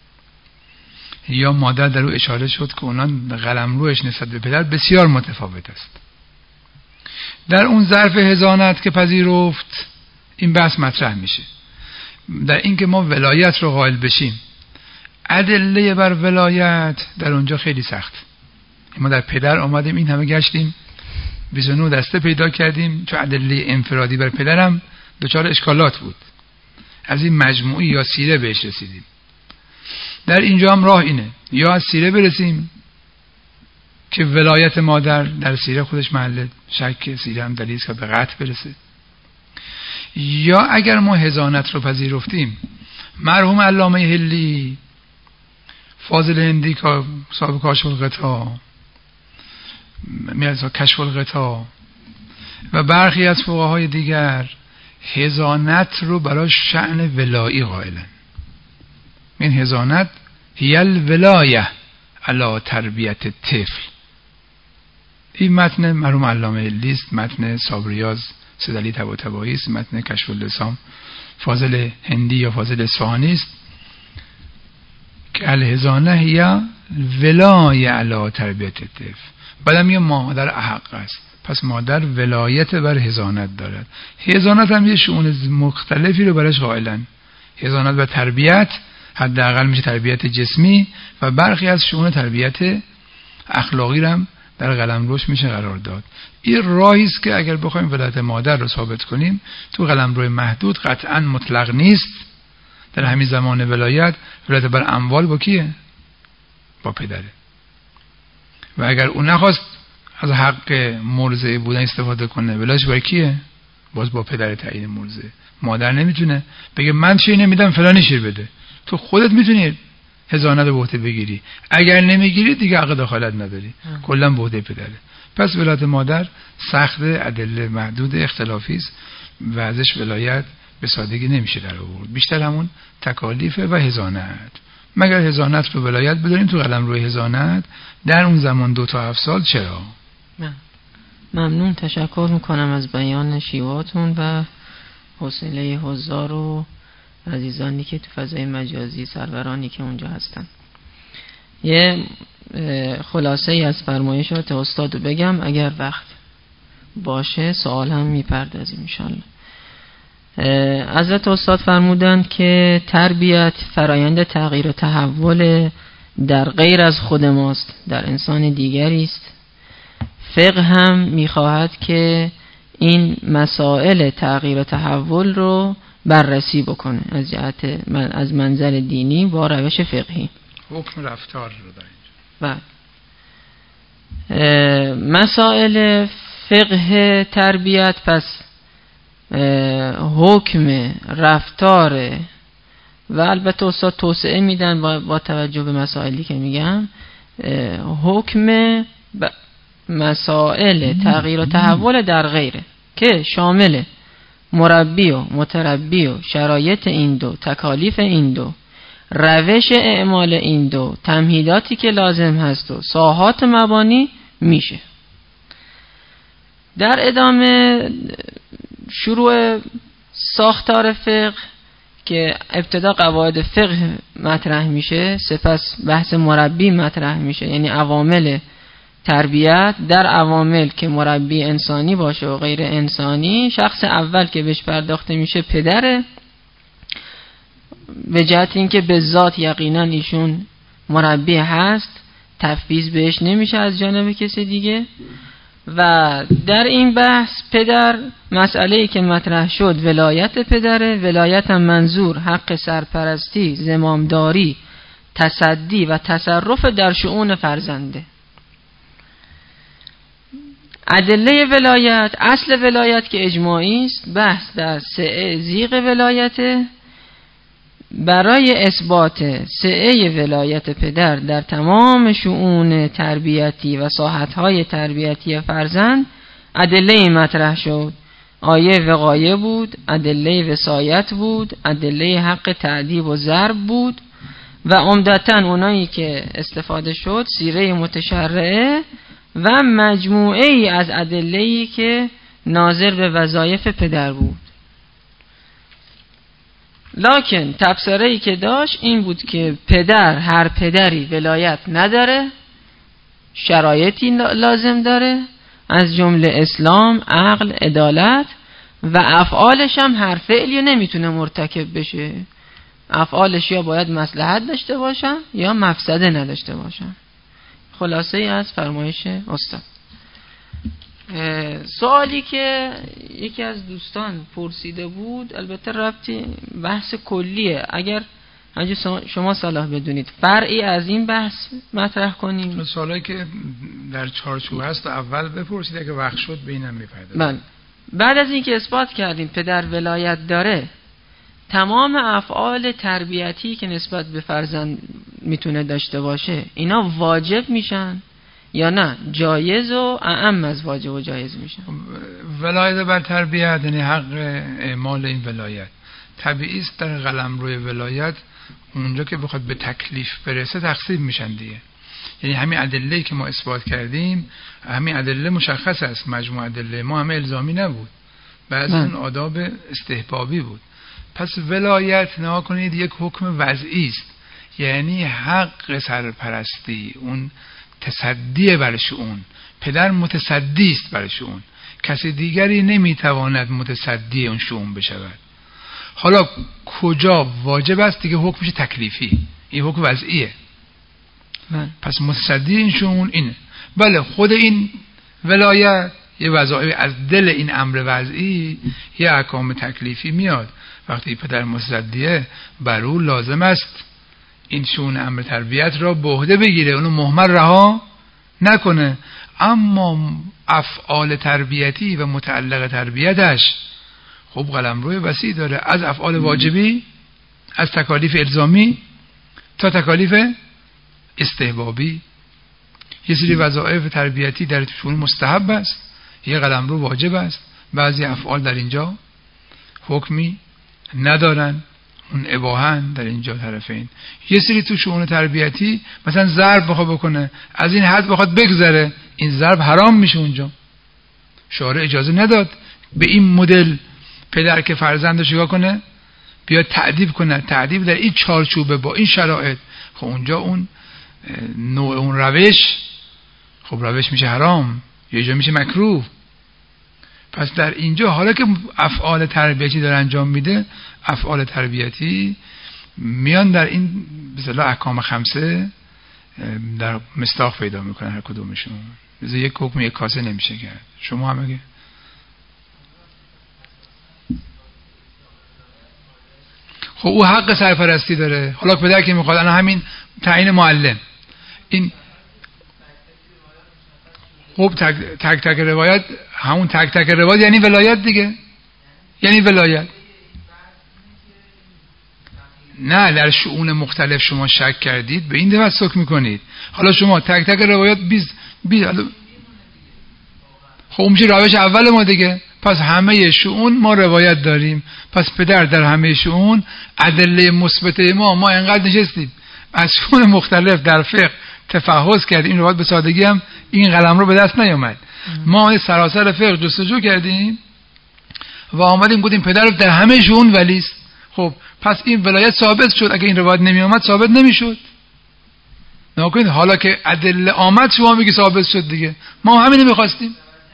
یا مادر در او اشاره شد که اونان قلمروش نسبت به پدر بسیار متفاوت است. در اون ظرف حضانت که پذیرفت این بحث مطرح میشه در اینکه ما ولایت رو قائل بشیم. ادله بر ولایت در اونجا خیلی سخت. ما در پدر آمدیم این همه گشتیم 29 دسته پیدا کردیم، چون ادله انفرادی بر پدرم دچار اشکالات بود، از این مجموعی یا سیره بهش رسیدیم. در اینجا هم راه اینه یا از سیره برسیم که ولایت مادر در سیره خودش محل شک، سیره هم دلیل که به قطع برسه، یا اگر ما حضانت رو پذیرفتیم مرحوم علامه هلی، فاضل هندی که صاحب کاشف الغطا، میرزا کشف الغطا و برخی از فقهای دیگر حضانت رو برای شأن ولایی قائلن. این حضانت هی الولایه علی تربیت طفل. این متن مرحوم علامه هلی است، متن صابریاز سدلی طباطبایی است، متن کشف اللسان فاضل هندی یا فاضل اصفهانی است که الحضانه هی ولایه علی تربیت طفل. بعدم یه مادر احق است، پس مادر ولایت بر حضانت دارد. حضانت هم یه شؤون مختلفی رو برش قائلن، حضانت و تربیت حداقل میشه تربیت جسمی و برخی از شؤون تربیت اخلاقی هم در قلمروش میشه قرار داد. این راهی است که اگر بخوایم ولایت مادر رو ثابت کنیم تو قلمرو محدود قطعا مطلق نیست. در همین زمان ولایت بر اموال با کیه؟ با پدره. و اگر اون نخواست از حق مرضعه بودن استفاده کنه ولایتش با کیه؟ باز با پدر تعیین مرضعه. مادر نمیتونه بگه من شیر نمیدم فلانی شیر بده. تو خودت میتونی حضانت به عهده بگیری، اگر نمیگیری دیگه حق دخالت نداری، کلا به عهده پدره. پس ولایت مادر سخت، ادله محدود، اختلافی است و ازش ولایت به سادگی نمیشه در آورد. بیشتر همون تکالیف و حضانت. مگر حضانت رو ولایت بداریم تو قلمرو حضانت در اون زمان 2 تا 7 سال چرا؟ ممنون، تشکر میکنم از بیان شیواتون و حوصله حضار و عزیزانی که تو فضای مجازی، سرورانی که اونجا هستن. یه خلاصه ای از فرمایشات استادو بگم، اگر وقت باشه سوال هم میپردازیم انشالله. حضرت استاد فرمودند که تربیت فرایند تغییر و تحول در غیر از خود ماست، در انسان دیگری است. فقه هم میخواهد که این مسائل تغییر و تحول رو بررسی بکنه از جهت از منظر دینی با روش فقهی. حکم رفتار رو دارید. مسائل فقه تربیت پس حکم رفتار و البته استاد توسعه میدن با توجه به مسائلی که میگم، حکم مسائل تغییر و تحول در غیره که شامل مربی و متربی و شرایط این دو، تکالیف این دو، روش اعمال این دو، تمهیداتی که لازم هست و ساحات مبانی میشه. در ادامه شروع ساختار فقه که ابتدا قواعد فقه مطرح میشه، سپس بحث مربی مطرح میشه، یعنی عوامل تربیت. در عوامل که مربی انسانی باشه و غیر انسانی، شخص اول که بهش پرداخته میشه پدره، به جهت اینکه به ذات یقینا ایشون مربی هست، تفویض بهش نمیشه از جانب کسی دیگه. و در این بحث پدر، مسئله‌ای که مطرح شد ولایت پدره. ولایت هم منظور حق سرپرستی، زمامداری، تصدی و تصرف در شؤون فرزنده. ادله ولایت، اصل ولایت که اجماعی است، بحث در زیغ ولایت. برای اثبات سعه ولایت پدر در تمام شؤون تربیتی و ساحت‌های تربیتی فرزند ادله مطرح شد. آیه وقایه بود، ادله وصایت بود، ادله حق تعدیب و ضرب بود و عمدتاً اونایی که استفاده شد سیره متشرعه و مجموعه ای از ادله‌ای که ناظر به وظایف پدر بود. لکن تبصره‌ای که داشت این بود که پدر، هر پدری ولایت نداره، شرایطی لازم داره، از جمله اسلام، عقل، عدالت و افعالش هم هر فعلی نمیتونه مرتکب بشه. افعالش یا باید مصلحت داشته باشن یا مفسده نداشته باشن. خلاصه ای از فرمایش استاد. سوالی که یکی از دوستان پرسیده بود، البته ربطی بحث کلیه، اگر شما صلاح بدونید فرعی از این بحث مطرح کنیم. سوالایی که در چارچوب هست اول بپرسید، اگه وقت شد به اینم میپردازیم. بله. بعد از اینکه اثبات کردیم پدر ولایت داره، تمام افعال تربیتی که نسبت به فرزند میتونه داشته باشه اینا واجب میشن یا نه جایز و اعم از واجب و جایز میشن؟ ولایت بر تربیت یعنی حق اعمال این ولایت طبیعی است. در قلمروی ولایت اونجا که بخواد به تکلیف برسه تقسیم میشن دیگه. یعنی همین ادله‌ای که ما اثبات کردیم، همین ادله مشخص است، مجموع ادله ما همه الزامی نبود، بعضی اون آداب استحبابی بود. پس ولایت نها کنید یک حکم وضعی است، یعنی حق سرپرستی، اون تصدی بر شؤون، پدر متصدی است بر شؤون، کسی دیگری نمیتواند متصدی اون شؤون بشود. حالا کجا واجب است دیگه حکمش تکلیفی، این حکم وضعیه. پس متصدی این شؤون اینه. بله خود این ولایت یه وظایف از دل این امر وضعی یه احکام تکلیفی میاد. وقتی پدر متصدیه بر او لازم است این شؤون امر تربیت را به عهده بگیره، اونو مهمل رها نکنه. اما افعال تربیتی و متعلق تربیتش خب قلمرو وسیع داره، از افعال واجبی، از تکالیف الزامی تا تکالیف استحبابی. یه سری وظایف تربیتی در شؤون مستحب است، یه قلمرو واجب است. بعضی افعال در اینجا حکمی ندارن، اون اباحن در اینجا طرفین. یه سری تو شؤون تربیتی مثلا ضرب بخواد بکنه، از این حد بخواد بگذره، این ضرب حرام میشه. اونجا شارع اجازه نداد به این مدل پدر که فرزندش چیکار کنه، بیا تعدیب کنه. تعدیب در این چارچوبه با این شرایط، خب اونجا اون نوع اون روش، خب روش میشه حرام، یه جا میشه مکروه. پس در اینجا حالا که افعال تربیتی داره انجام میده، افعال تربیتی میان در این به اصطلاح احکام خمسه در مصداق پیدا میکنن هر کدومشون. مثل یک حکم یک کاسه نمیشه کرد. شما هم بگید. خب او حق سرپرستی داره. حالا پدر که میخواد انا همین تعیین معلم، این خب تک تک روایت، همون تک تک روایت یعنی ولایت دیگه، یعنی ولایت. نه در شؤون مختلف شما شک کردید به این توسط میکنید. حالا شما تک تک روایت 20 خب اون میشه روش اول ما دیگه. پس همه شؤون ما روایت داریم. پس پدر در همه شؤون ادله مثبت ما انقدر نشستیم از شؤون مختلف در فقه تفحص کردیم. این روایت به سادگی هم این قلم رو به دست نیامد. ما سراسر فقه جستجو کردیم و آمدیم گفتیم پدر در همه شؤون ولیست. خب پس این ولایت ثابت شد. اگه این روایت نمی اومد ثابت نمیشد. نکنید حالا که ادله آمد شما میگی ثابت شد دیگه. ما همین می‌خواستیم.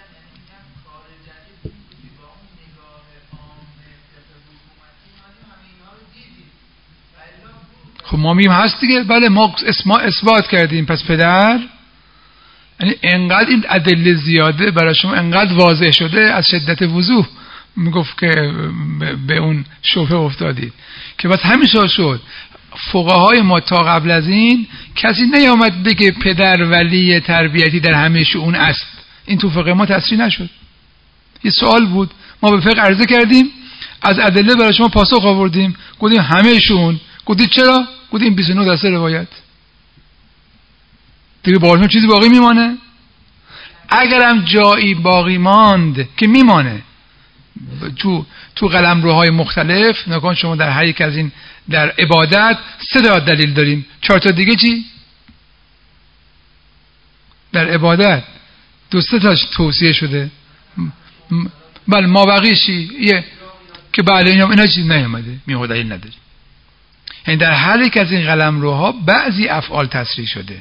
خب ما میگیم هست دیگه. بله ما اثبات کردیم. پس پدر یعنی انقدر این ادله زیاده برای شما، انقدر واضح شده از شدت وضوح میگفت که به اون شبهه افتادید که بس همین شد. فقهای ما تا قبل از این کسی نیامد بگه پدر ولی تربیتی در همه شؤون است. این تو فقه ما تصریح نشد. یه سوال بود، ما به فقه عرضه کردیم، از ادله برای شما پاسخ آوردیم، گفتیم همه شؤون. گفتید چرا؟ گفتیم 29 دسته روایت دیگه. باقی چیزی باقی میمانه؟ اگرم جایی باقی ماند که میمانه تو قلمروهای مختلف. نکن شما در هر یک از این، در عبادت 3 تا دلیل داریم، 4 تا دیگه چی؟ در عبادت 2-3 تاش توصیه شده. بله ما بقیشی که بله اینا چیز نیامده، میخواد دلیل نداری. یعنی در هر یک از این قلمروها بعضی افعال تصریح شده.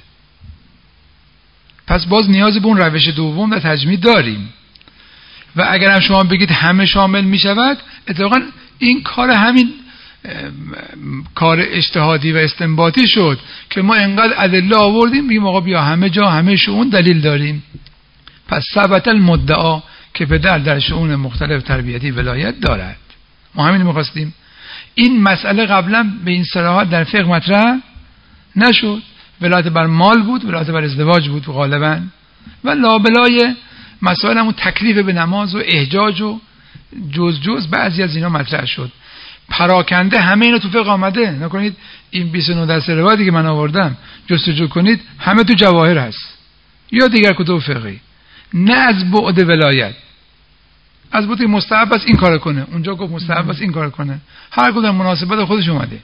پس باز نیاز به اون روش دوم و تجمید داریم. و اگر هم شما بگید همه شامل می شود، اتفاقا این کار همین کار اجتهادی و استنباطی شد که ما انقدر ادله آوردیم بگیم آقا بیا همه جا همه شؤون دلیل داریم. پس ثبت المدعا که پدر در شؤون مختلف تربیتی ولایت دارد. ما همین می‌خواستیم. این مسئله قبلا به این صراحت در فقه مطرح نشد. ولایت بر مال بود، ولایت بر ازدواج بود غالبا، و لابلای مسائل همون تکلیف به نماز و احجاج و جز بعضی از اینا مطرح شد. پراکنده همه اینا تو فقه آمده. نکنید این 29 دسته روایتی که من آوردم جستجو کنید همه تو جواهر هست یا دیگر کتب فقهی. نه از بعد ولایت، از بعد مستحب است این کار کنه، اونجا گفت مستحب است این کار کنه، هر کدوم مناسبت خودش اومده.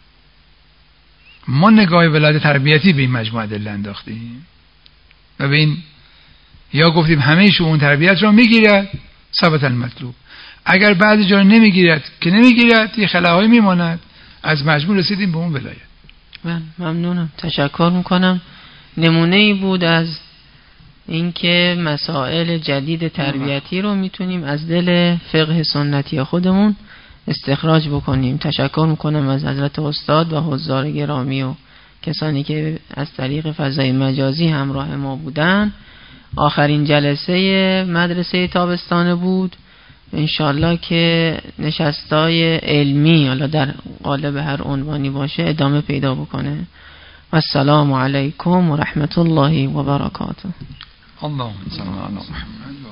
ما نگاه ولایت تربیتی به این مجموعه ادله انداختیم و به این یا گفتیم همه شؤون تربیت را میگیرد ثبت المطلوب. اگر بعضی جا نمیگیرد که نمیگیرد، یه خلاهایی میماند. از مجموع رسیدیم به اون ولایت. من ممنونم، تشکر میکنم. نمونه ای بود از اینکه مسائل جدید تربیتی رو میتونیم از دل فقه سنتی خودمون استخراج بکنیم. تشکر میکنم از حضرت استاد و حضار گرامی و کسانی که از طریق فضای مجازی همراه ما بودن. آخرین جلسه مدرسه تابستانه بود. انشالله که نشستای علمی حالا در قالب هر عنوانی باشه ادامه پیدا بکنه. و السلام علیکم و رحمت الله و برکاته. اللهم صل علی محمد.